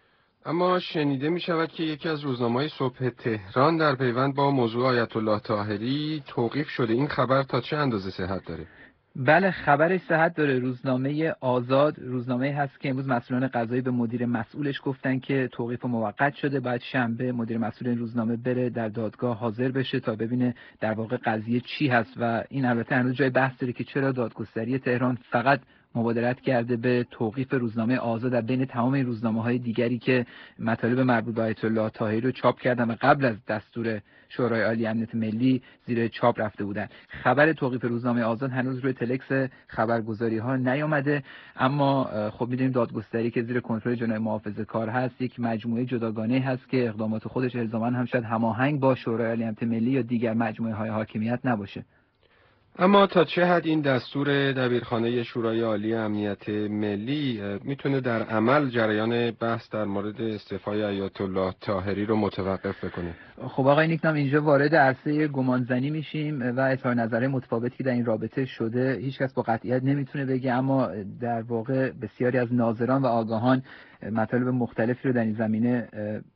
اما شنیده می شود که یکی از روزنامه‌های صبح تهران در پیوند با موضوع آیت الله طاهری توقیف شده. این خبر تا چه اندازه صحت داره؟ بله، خبرش صحت داره. روزنامه آزاد روزنامه هست که امروز مسئولان قضایی به مدیر مسئولش گفتن که توقیف موقت شده، بعد شنبه مدیر مسئول این روزنامه بره در دادگاه حاضر بشه تا ببینه در واقع قضیه چی هست. و این البته هنوز جای بحث داره که چرا دادگستری تهران فقط مبادرت کرده به توقیف روزنامه آزاد در بین تمام این روزنامه‌های دیگری که مطالب مربوط به آیت الله طاهری رو چاپ کردن و قبل از دستور شورای عالی امنیت ملی زیر چاپ رفته بودن. خبر توقیف روزنامه آزاد هنوز روی تلکس خبرگزاری‌ها نیامده، اما خب می‌دونیم دادگستری که زیر کنترل جناح محافظه‌کار هست یک مجموعه جداگانه هست که اقدامات خودش الزاماً هم شاید هماهنگ با شورای عالی امنیت ملی یا دیگر مجموعه‌های حاکمیت نباشه. اما تا چه حد این دستور دبیرخانه شورای عالی امنیت ملی میتونه در عمل جریان بحث در مورد استعفای آیت الله طاهری رو متوقف بکنه؟ خب آقای نیکنام، اینجا وارد عرصه گمانزنی میشیم و اظهار نظر متفاوتی که در این رابطه شده هیچکس با قطعیت نمیتونه بگه، اما در واقع بسیاری از ناظران و آگاهان مطالب مختلفی رو در این زمینه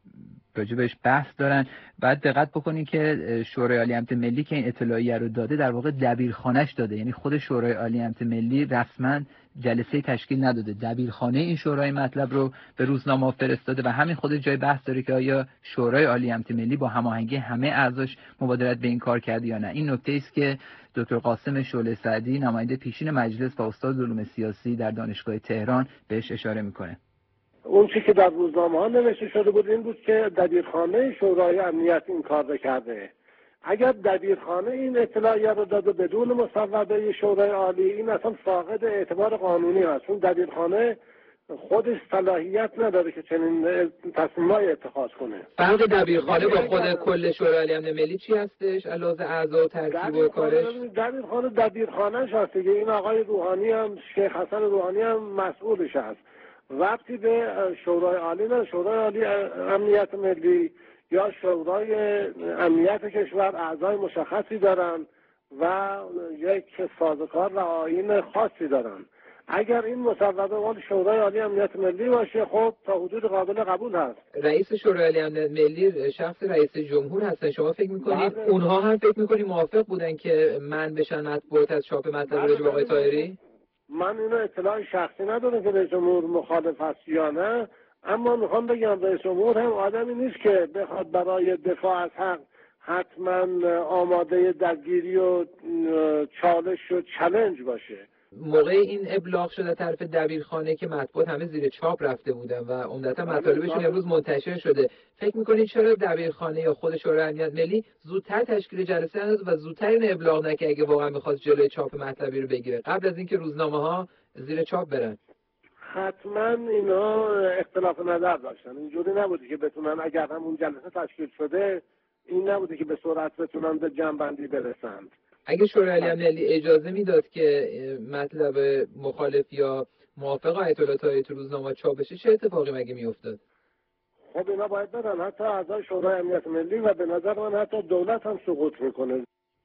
راجبش بحث دارن. بعد دقت بکنید که شورای عالی امنیت ملی که این اطلاعیه رو داده در واقع دبیرخانه‌اش داده، یعنی خود شورای عالی امنیت ملی رسما جلسه تشکیل نداده، دبیرخانه این شورای مطلب رو به روزنامه فرستاده و همین خود جای بحث داره که آیا شورای عالی امنیت ملی با هماهنگی همه اعضاش مبادرت به این کار کرده یا نه. این نکته است که دکتر قاسم شعله سعدی نماینده پیشین مجلس و استاد علوم سیاسی در دانشگاه تهران بهش اشاره میکنه. اون چیزی که در روزنامه ها نوشته شده بود این بود که دبیرخانه شورای امنیت این کار کرده. اگر دبیرخانه این اطلاعیه رو داده بدون مصوبه شورای عالی، این اصلا فاقد اعتبار قانونی هست، چون دبیرخانه خودش صلاحیت نداره که چنین تصمیمای اتخاذ کنه. فرق دبیرخانه با خود کل شورای عالی امنیت ملی چی هستش؟ علاوه اعضا و ترکیب و کارش؟ دبیرخانه دبیرخانه‌اش هست دیگه. این آقای روحانی هم، شیخ حسن روحانی هم مسئولش هست. ربطی به شورای عالی نه. شورای عالی امنیت ملی یا شورای امنیت کشور اعضای مشخصی دارن و یک سازوکار و آیین خاصی دارن. اگر این مصوبه مال شورای عالی امنیت ملی باشه، خب تا حدود قابل قبول هست. رئیس شورای عالی امنیت ملی شخص رئیس جمهور هستن. شما فکر میکنید بله. اونها هم فکر میکنید موافق بودن که من بشن مطبوعات از چاپ مطلب راجع به آقای طاهری؟ من اینو اطلاع شخصی ندارم که رئیس جمهور مخالف هست یا نه، اما میخوام بگم رئیس جمهور هم آدمی نیست که بخواد برای دفاع از حق حتما آماده درگیری و چالش و چالش باشه. موقع این ابلاغ شده طرف دبیرخانه که مطبوعات همه زیر چاپ رفته بودن و عمدتا مطالبشون امروز منتشر شده، فکر میکنید چرا دبیرخانه یا خود شورای امنیت ملی زودتر تشکیل جلسه نداد و زودتر این ابلاغ نکرد اگه واقعا میخواست جلوی چاپ مطلبی رو بگیره قبل از اینکه روزنامه‌ها زیر چاپ برن؟ حتما اینا اختلاف نظر داشتن. اینجوری نبوده که بتونن، اگر همون جلسه تشکیل شده این نبوده که به سرعت بتونن به جمع‌بندی برسند. اگه شورای عالی امنیت ملی اجازه میداد که مطلب مخالف یا موافق آیت الله طاهری تو روزنامه چاپ بشه، چه اتفاقی مگه میافتاد؟ خب اینا باید برن حتی اعضای شورای امنیت ملی و به نظر من حتی دولت هم سقوط میکنه.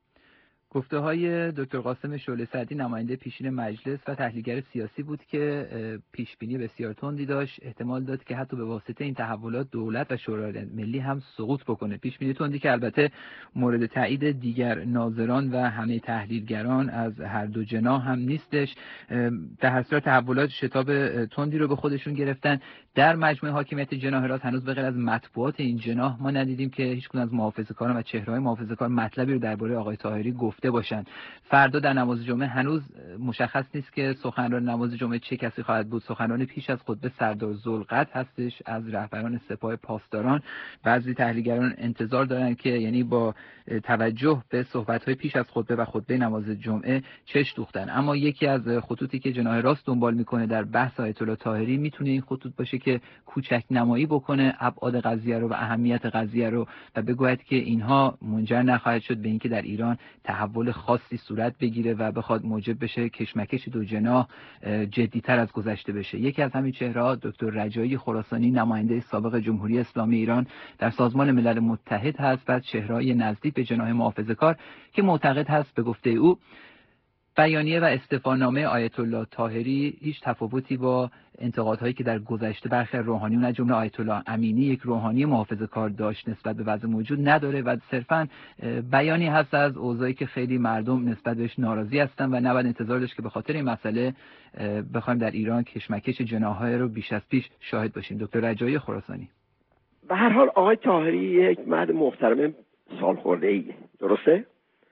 گفته های دکتر قاسم شعله سعدی نماینده پیشین مجلس و تحلیلگر سیاسی بود که پیش بینی بسیار تندی داشت، احتمال داد که حتی به واسطه این تحولات دولت و شورای ملی هم سقوط بکنه. پیش بینی تندی که البته مورد تایید دیگر ناظران و همه تحلیلگران از هر دو جناح هم نیستش. در هر صورت تحولات شتاب تندی رو به خودشون گرفتن. در مجموعه حاکمیت جناح راست هنوز به غیر از مطبوعات این جناح ما ندیدیم که هیچکدوم از محافظه‌کاران و چهره‌های محافظه‌کار مطلبی رو درباره آقای طاهری گفته باشند. فردا در نماز جمعه هنوز مشخص نیست که سخنران نماز جمعه چه کسی خواهد بود. سخنران پیش از خطبه سردار ذوالقدر هستش از رهبران سپاه پاسداران. بعضی تحلیلگران انتظار دارن که یعنی با توجه به صحبت‌های پیش از خطبه و خطبه نماز جمعه چش دوختن. اما یکی از خطوطی که جناح راست دنبال میکنه در بحث آیت الله طاهری میتونه این خطوط باشه که کوچک نمایی بکنه ابعاد قضیه رو و اهمیت قضیه رو و بگوید که اینها منجر نخواهد شد به اینکه در ایران تحول خاصی صورت بگیره و بخواد موجب بشه کشمکش دو جناح جدی‌تر از گذشته بشه. یکی از همین چهره‌ها دکتر رجایی خراسانی نماینده سابق جمهوری اسلامی ایران در سازمان ملل متحد هست و چهره‌های نزدیک به جناح محافظه‌کار که معتقد هست به گفته او بیانیه و استعفانامه آیت الله طاهری هیچ تفاوتی با انتقادهایی که در گذشته برخی روحانیون از جمله آیت الله امینی یک روحانی محافظه‌کار داشت نسبت به وضع موجود نداره و صرفاً بیانی هست از اوضاعی که خیلی مردم نسبت بهش ناراضی هستن و نباید انتظار داشت که به خاطر این مسئله بخوایم در ایران کشمکش جناح‌ها رو بیش از پیش شاهد باشیم. دکتر رجایی خراسانی: به هر حال آقای طاهری یک مرد محترم سالخورده‌ای، درسته؟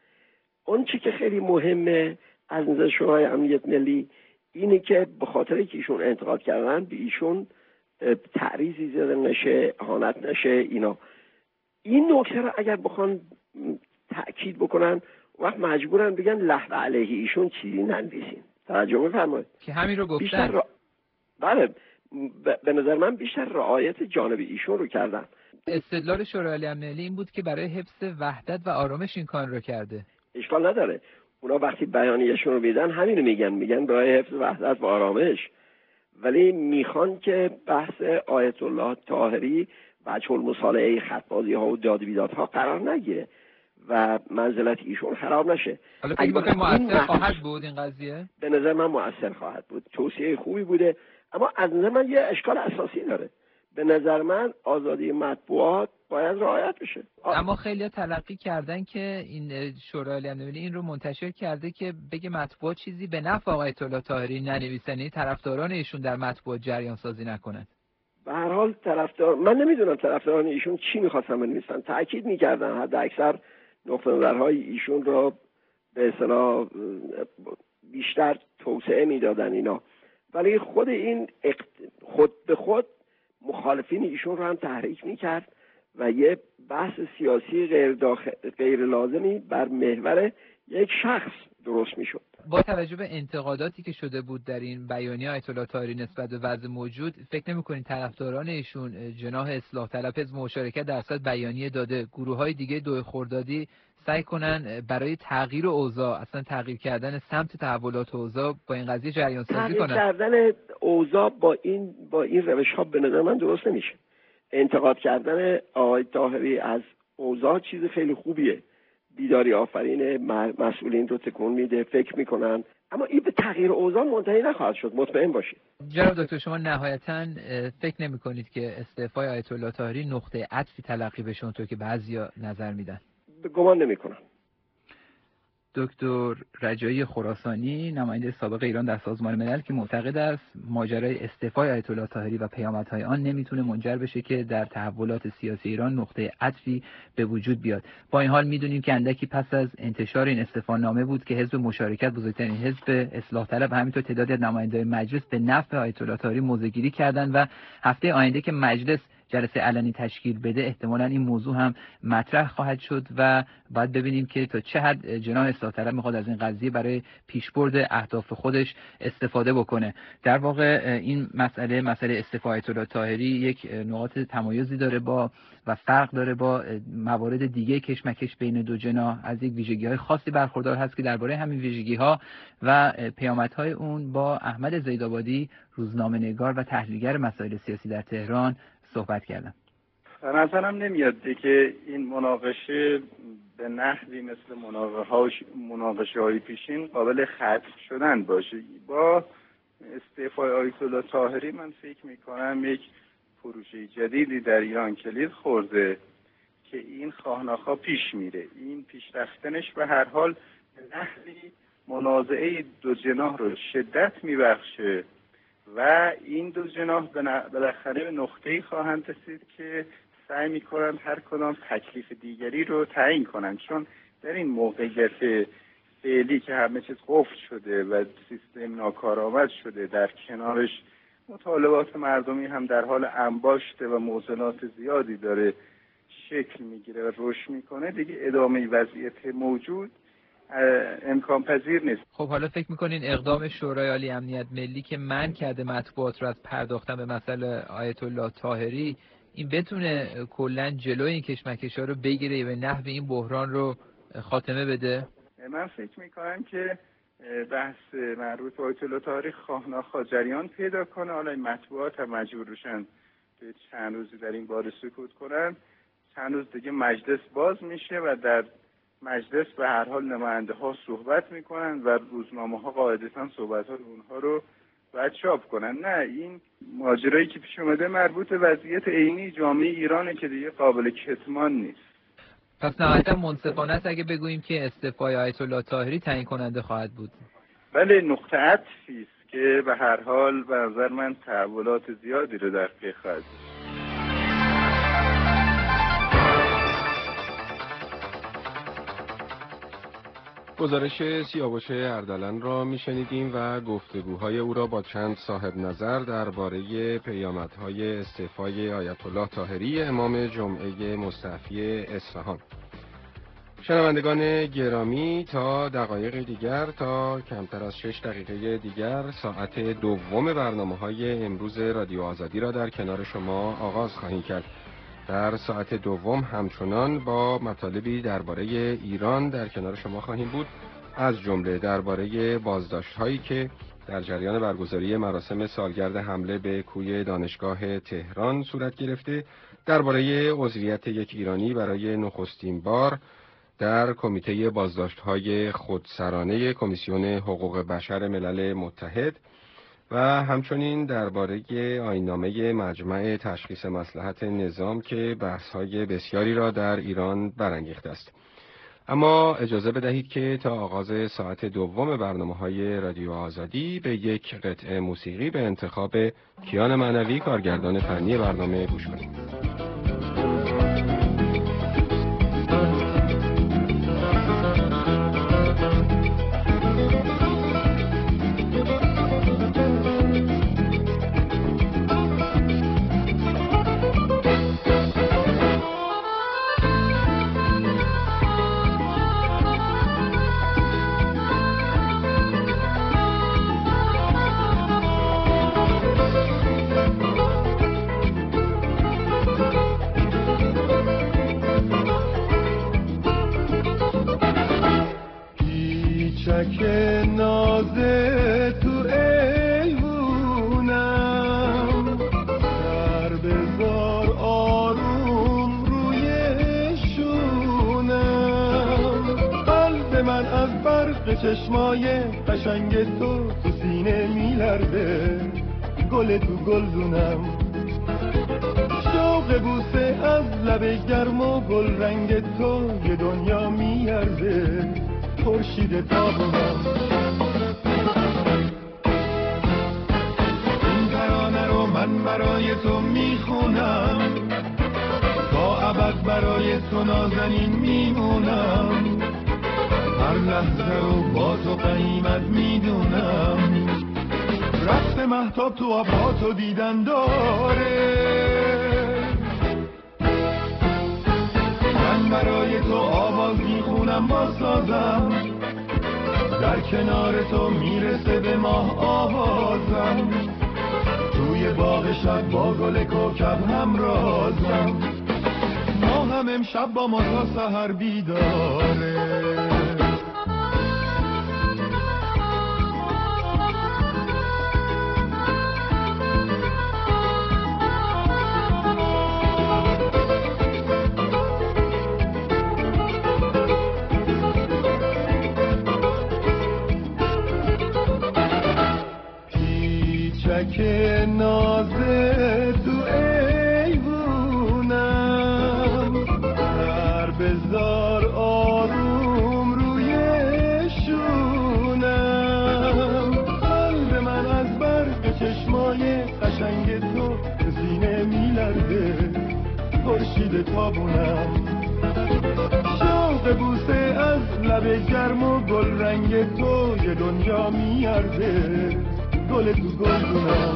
اون چی که خیلی مهمه از نظر شورای امنیت ملی اینه که به خاطر که ایشون انتقاد کردن به ایشون تعریضی زده نشه، اهانت نشه. اینا این نکته رو اگر بخوان تأکید بکنن وقت مجبورن بگن لحظه علیه ایشون چیزی ننویسین. توجه می‌فرمایید که همین رو گفتن. را... بله ب... به نظر من بیشتر رعایت جانب ایشون رو کردن. استدلال شورای امنیت ملی این بود که برای حفظ وحدت و آرامش این کار رو کرده. اشکال نداره. اونا وقتی بیانیهشون رو میدن همینو میگن، میگن برای حفظ وحدت و آرامش، ولی میخوان که بحث آیت الله طاهری وجه المصالحه خطبازی ها و داد و بیدادها قرار نگیره و منزلت ایشون خراب نشه. حالا فکر می‌کنید مؤثر خواهد بود این قضیه؟ به نظر من مؤثر خواهد بود. توصیه خوبی بوده، اما از نظر من یه اشکال اساسی داره. به نظر من آزادی مطبوعات باید رعایت بشه. اما خیلی تلقی کردن که این شورای عالی امنیت ملی این رو منتشر کرده که بگه مطبوعات چیزی به نفع آیت الله طاهری ننویسن، طرفداران ایشون در مطبوعات جریان سازی نکنن. به هر حال طرفدار، من نمیدونم طرفداران ایشون چی می‌خواستن بنویسن. تاکید می‌کردن حد اکثر نقطه نظرهای ایشون را به اصطلاح بیشتر توسعه میدادن اینا، ولی خود این اقت... خود به خود مخالفین ایشون رو هم تحریک میکرد و یه بحث سیاسی غیر, داخل... غیر لازمی بر محور یک شخص درست میشد. با توجه به انتقاداتی که شده بود در این بیانیه آیت الله طاهری نسبت به وضع موجود، فکر نمی‌کنید طرفداران ایشون جناح اصلاح طلب حزب مشارکت در صد بیانیه داده، گروه‌های دیگه دو خردادی سعی کنن برای تغییر اوضاع، اصلا تغییر کردن سمت تحولات اوضاع با این قضیه جریان سازی کنن؟ تغییر کردن اوضاع با این با این روش‌ها به نظر من درست نمیشه. انتقاد کردن آقای طاهری از اوضاع چیز خیلی خوبیه، بیداری آفرین مسئولین رو تکون میده، فکر میکنن، اما این به تغییر اوضاع منتهی نخواهد شد، مطمئن باشید. جناب دکتر، شما نهایتاً فکر نمی کنید که استعفای آیت الله طاهری نقطه عطفی تلقی بشه اونطور که بعضیا نظر میدن؟ گمان نمی کنم. دکتر رجایی خراسانی، نماینده سابق ایران در سازمان ملل، که معتقد است ماجرای استعفای آیت الله طاهری و پیامدهای آن نمیتونه منجر بشه که در تحولات سیاسی ایران نقطه عطفی به وجود بیاد. با این حال میدونیم که اندکی پس از انتشار این استعفانامه بود که حزب مشارکت، بزرگترین حزب اصلاح طلب، همینطور تعدادی از نمایندگان مجلس به نفع آیت الله طاهری موضع‌گیری کردند و هفته آینده که مجلس جلسه علنی تشکیل بده احتمالاً این موضوع هم مطرح خواهد شد و باید ببینیم که تا چه حد جناح اصلاح طلب میخواد از این قضیه برای پیشبرد اهداف خودش استفاده بکنه. در واقع این مسئله مسئله استعفای آیت الله طاهری یک نقاط تمایزی داره با و فرق داره با موارد دیگه کشمکش بین دو جناح، از یک ویژگی‌های خاصی برخوردار هست که درباره همین ویژگی‌ها و پیامدهای اون با احمد زیدآبادی، روزنامه‌نگار و تحلیلگر مسائل سیاسی در تهران صحبت کردم. به نظرم نمیاد که این مناقشه به نحوی مثل مناقشه های پیشین قابل ختم شدن باشه. با استعفای آیت الله طاهری من فکر میکنم یک پروژه جدیدی در ایران کلید خورده که این خواهناخا پیش میره. این پیشرفتنش به هر حال به نحوی منازعه دو جناح رو شدت میبخشه و این دو جناح بالاخره به نقطه‌ای خواهند رسید که سعی می‌کنند هر کدام تکلیف دیگری رو تعیین کنند، چون در این موقعیت فعلی که همه چیز قفل شده و سیستم ناکارآمد شده، در کنارش مطالبات مردمی هم در حال انباشته و معضلات زیادی داره شکل میگیره و رشد میکنه، دیگه ادامه وضعیت موجود امکان پذیر نیست. خب حالا فکر میکنین اقدام شورای عالی امنیت ملی که منع کرده مطبوعات رو از پرداختن به مسئله آیت الله طاهری، این بتونه کلا جلوی این کشمکش‌ها رو بگیره و نحو این بحران رو خاتمه بده؟ من فکر میکنم که بحث مربوط به آیت الله طاهری خواهناخواه جریان پیدا کنه. حالا این مطبوعات هم مجبور روشن به چند روزی در این باره سکوت کنن، چند روز دیگه مجلس باز میشه و در مجلس به هر حال نماینده ها صحبت میکنن و روزنامه ها قاعدتا صحبت ها اونها رو باید چاپ کنن. نه، این ماجرایی که پیش اومده مربوط به وضعیت عینی جامعه ایرانه که دیگه قابل کتمان نیست. پس نهایتا منصفانه است اگه بگوییم که استعفای آیت الله طاهری تعیین کننده خواهد بود. بله، نقطه عطفی است که به هر حال به نظر من تحولات زیادی رو در پی خواهد. گزارش سیاوش اردلان را میشنیدیم و گفتگوهای او را با چند صاحب نظر درباره پیامدهای استعفای آیت الله طاهری امام جمعه مستعفی اصفهان. شنوندگان گرامی، تا دقایق دیگر، تا کمتر از شش دقیقه دیگر، ساعت دوم برنامه‌های امروز رادیو آزادی را در کنار شما آغاز خواهیم کرد. در ساعت دوم همچنان با مطالبی درباره ایران در کنار شما خواهیم بود از جمله درباره بازداشت‌هایی که در جریان برگزاری مراسم سالگرد حمله به کوی دانشگاه تهران صورت گرفته، درباره عضویت یک ایرانی برای نخستین بار در کمیته بازداشت‌های خودسرانه کمیسیون حقوق بشر ملل متحد و همچنین درباره آیین‌نامه مجمع تشخیص مصلحت نظام که بحث‌های بسیاری را در ایران برانگیخته است. اما اجازه بدهید که تا آغاز ساعت دوم برنامه‌های رادیو آزادی به یک قطعه موسیقی به انتخاب کیان معنوی کارگردان فنی برنامه گوش کنیم. چشمای قشنگ تو تو سینه میلرزه، گل تو گلدونم، شوق بوسه از لب گرم و گل رنگ تو یه دنیا میارزه، خورشید تابونم. این ترانه رو من برای تو میخونم، تا ابد برای تو نازنین میمونم، هر لحظه رو با تو قیمت میدونم، رقص مهتاب تو آبها تو دیدن داره، من برای تو آواز میخونم با سازم، در کنار تو میرسه به ماه آوازم، توی باغ شب با گل کوکب همرازم، ما هم امشب با ما تا سحر بیداره. که نازه تو ایوونم، در بزار آروم روی شونم، قلب من از برق چشمای قشنگ تو سینه میلرزه، خورشید تابونم، شوق بوسه از لب گرم و گل رنگ تو یه دنیا میارزه، گل تو گلدونم.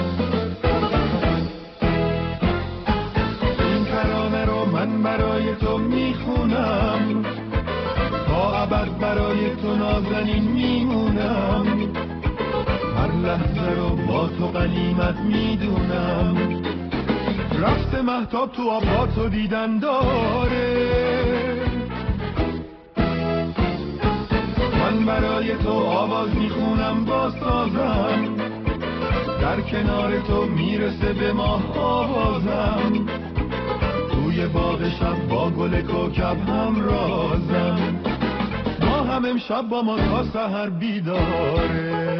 این ترانه رو من برای تو میخونم، تا ابد برای تو نازنین میمونم، هر لحظه رو با تو غنیمت میدونم، رقص مهتاب تو آبها تو دیدن داره، من برای تو آواز میخونم با سازم، در کنار تو میرسه به ماه آوازم، توی باغ شب با گل کوکب همرازم، ما هم امشب با ما تا سحر بیداره.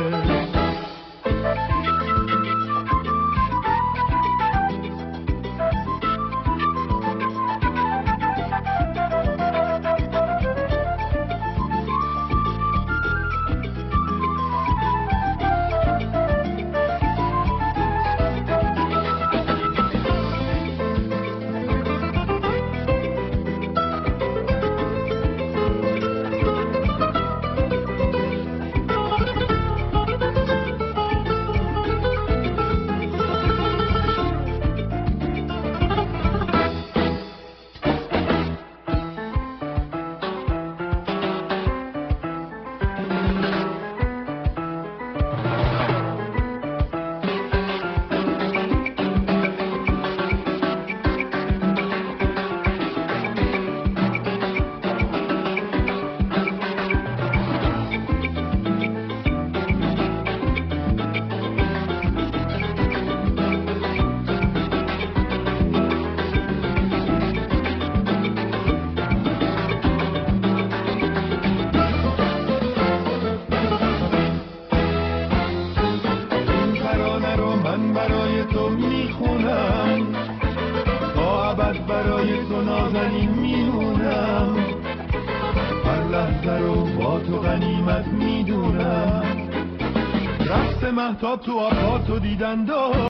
میخونم، تا ابد برای تو نازنین میمونم، هر لحظه رو با تو غنیمت میدونم. رقص مهتاب تو آفاق تو دیدن دار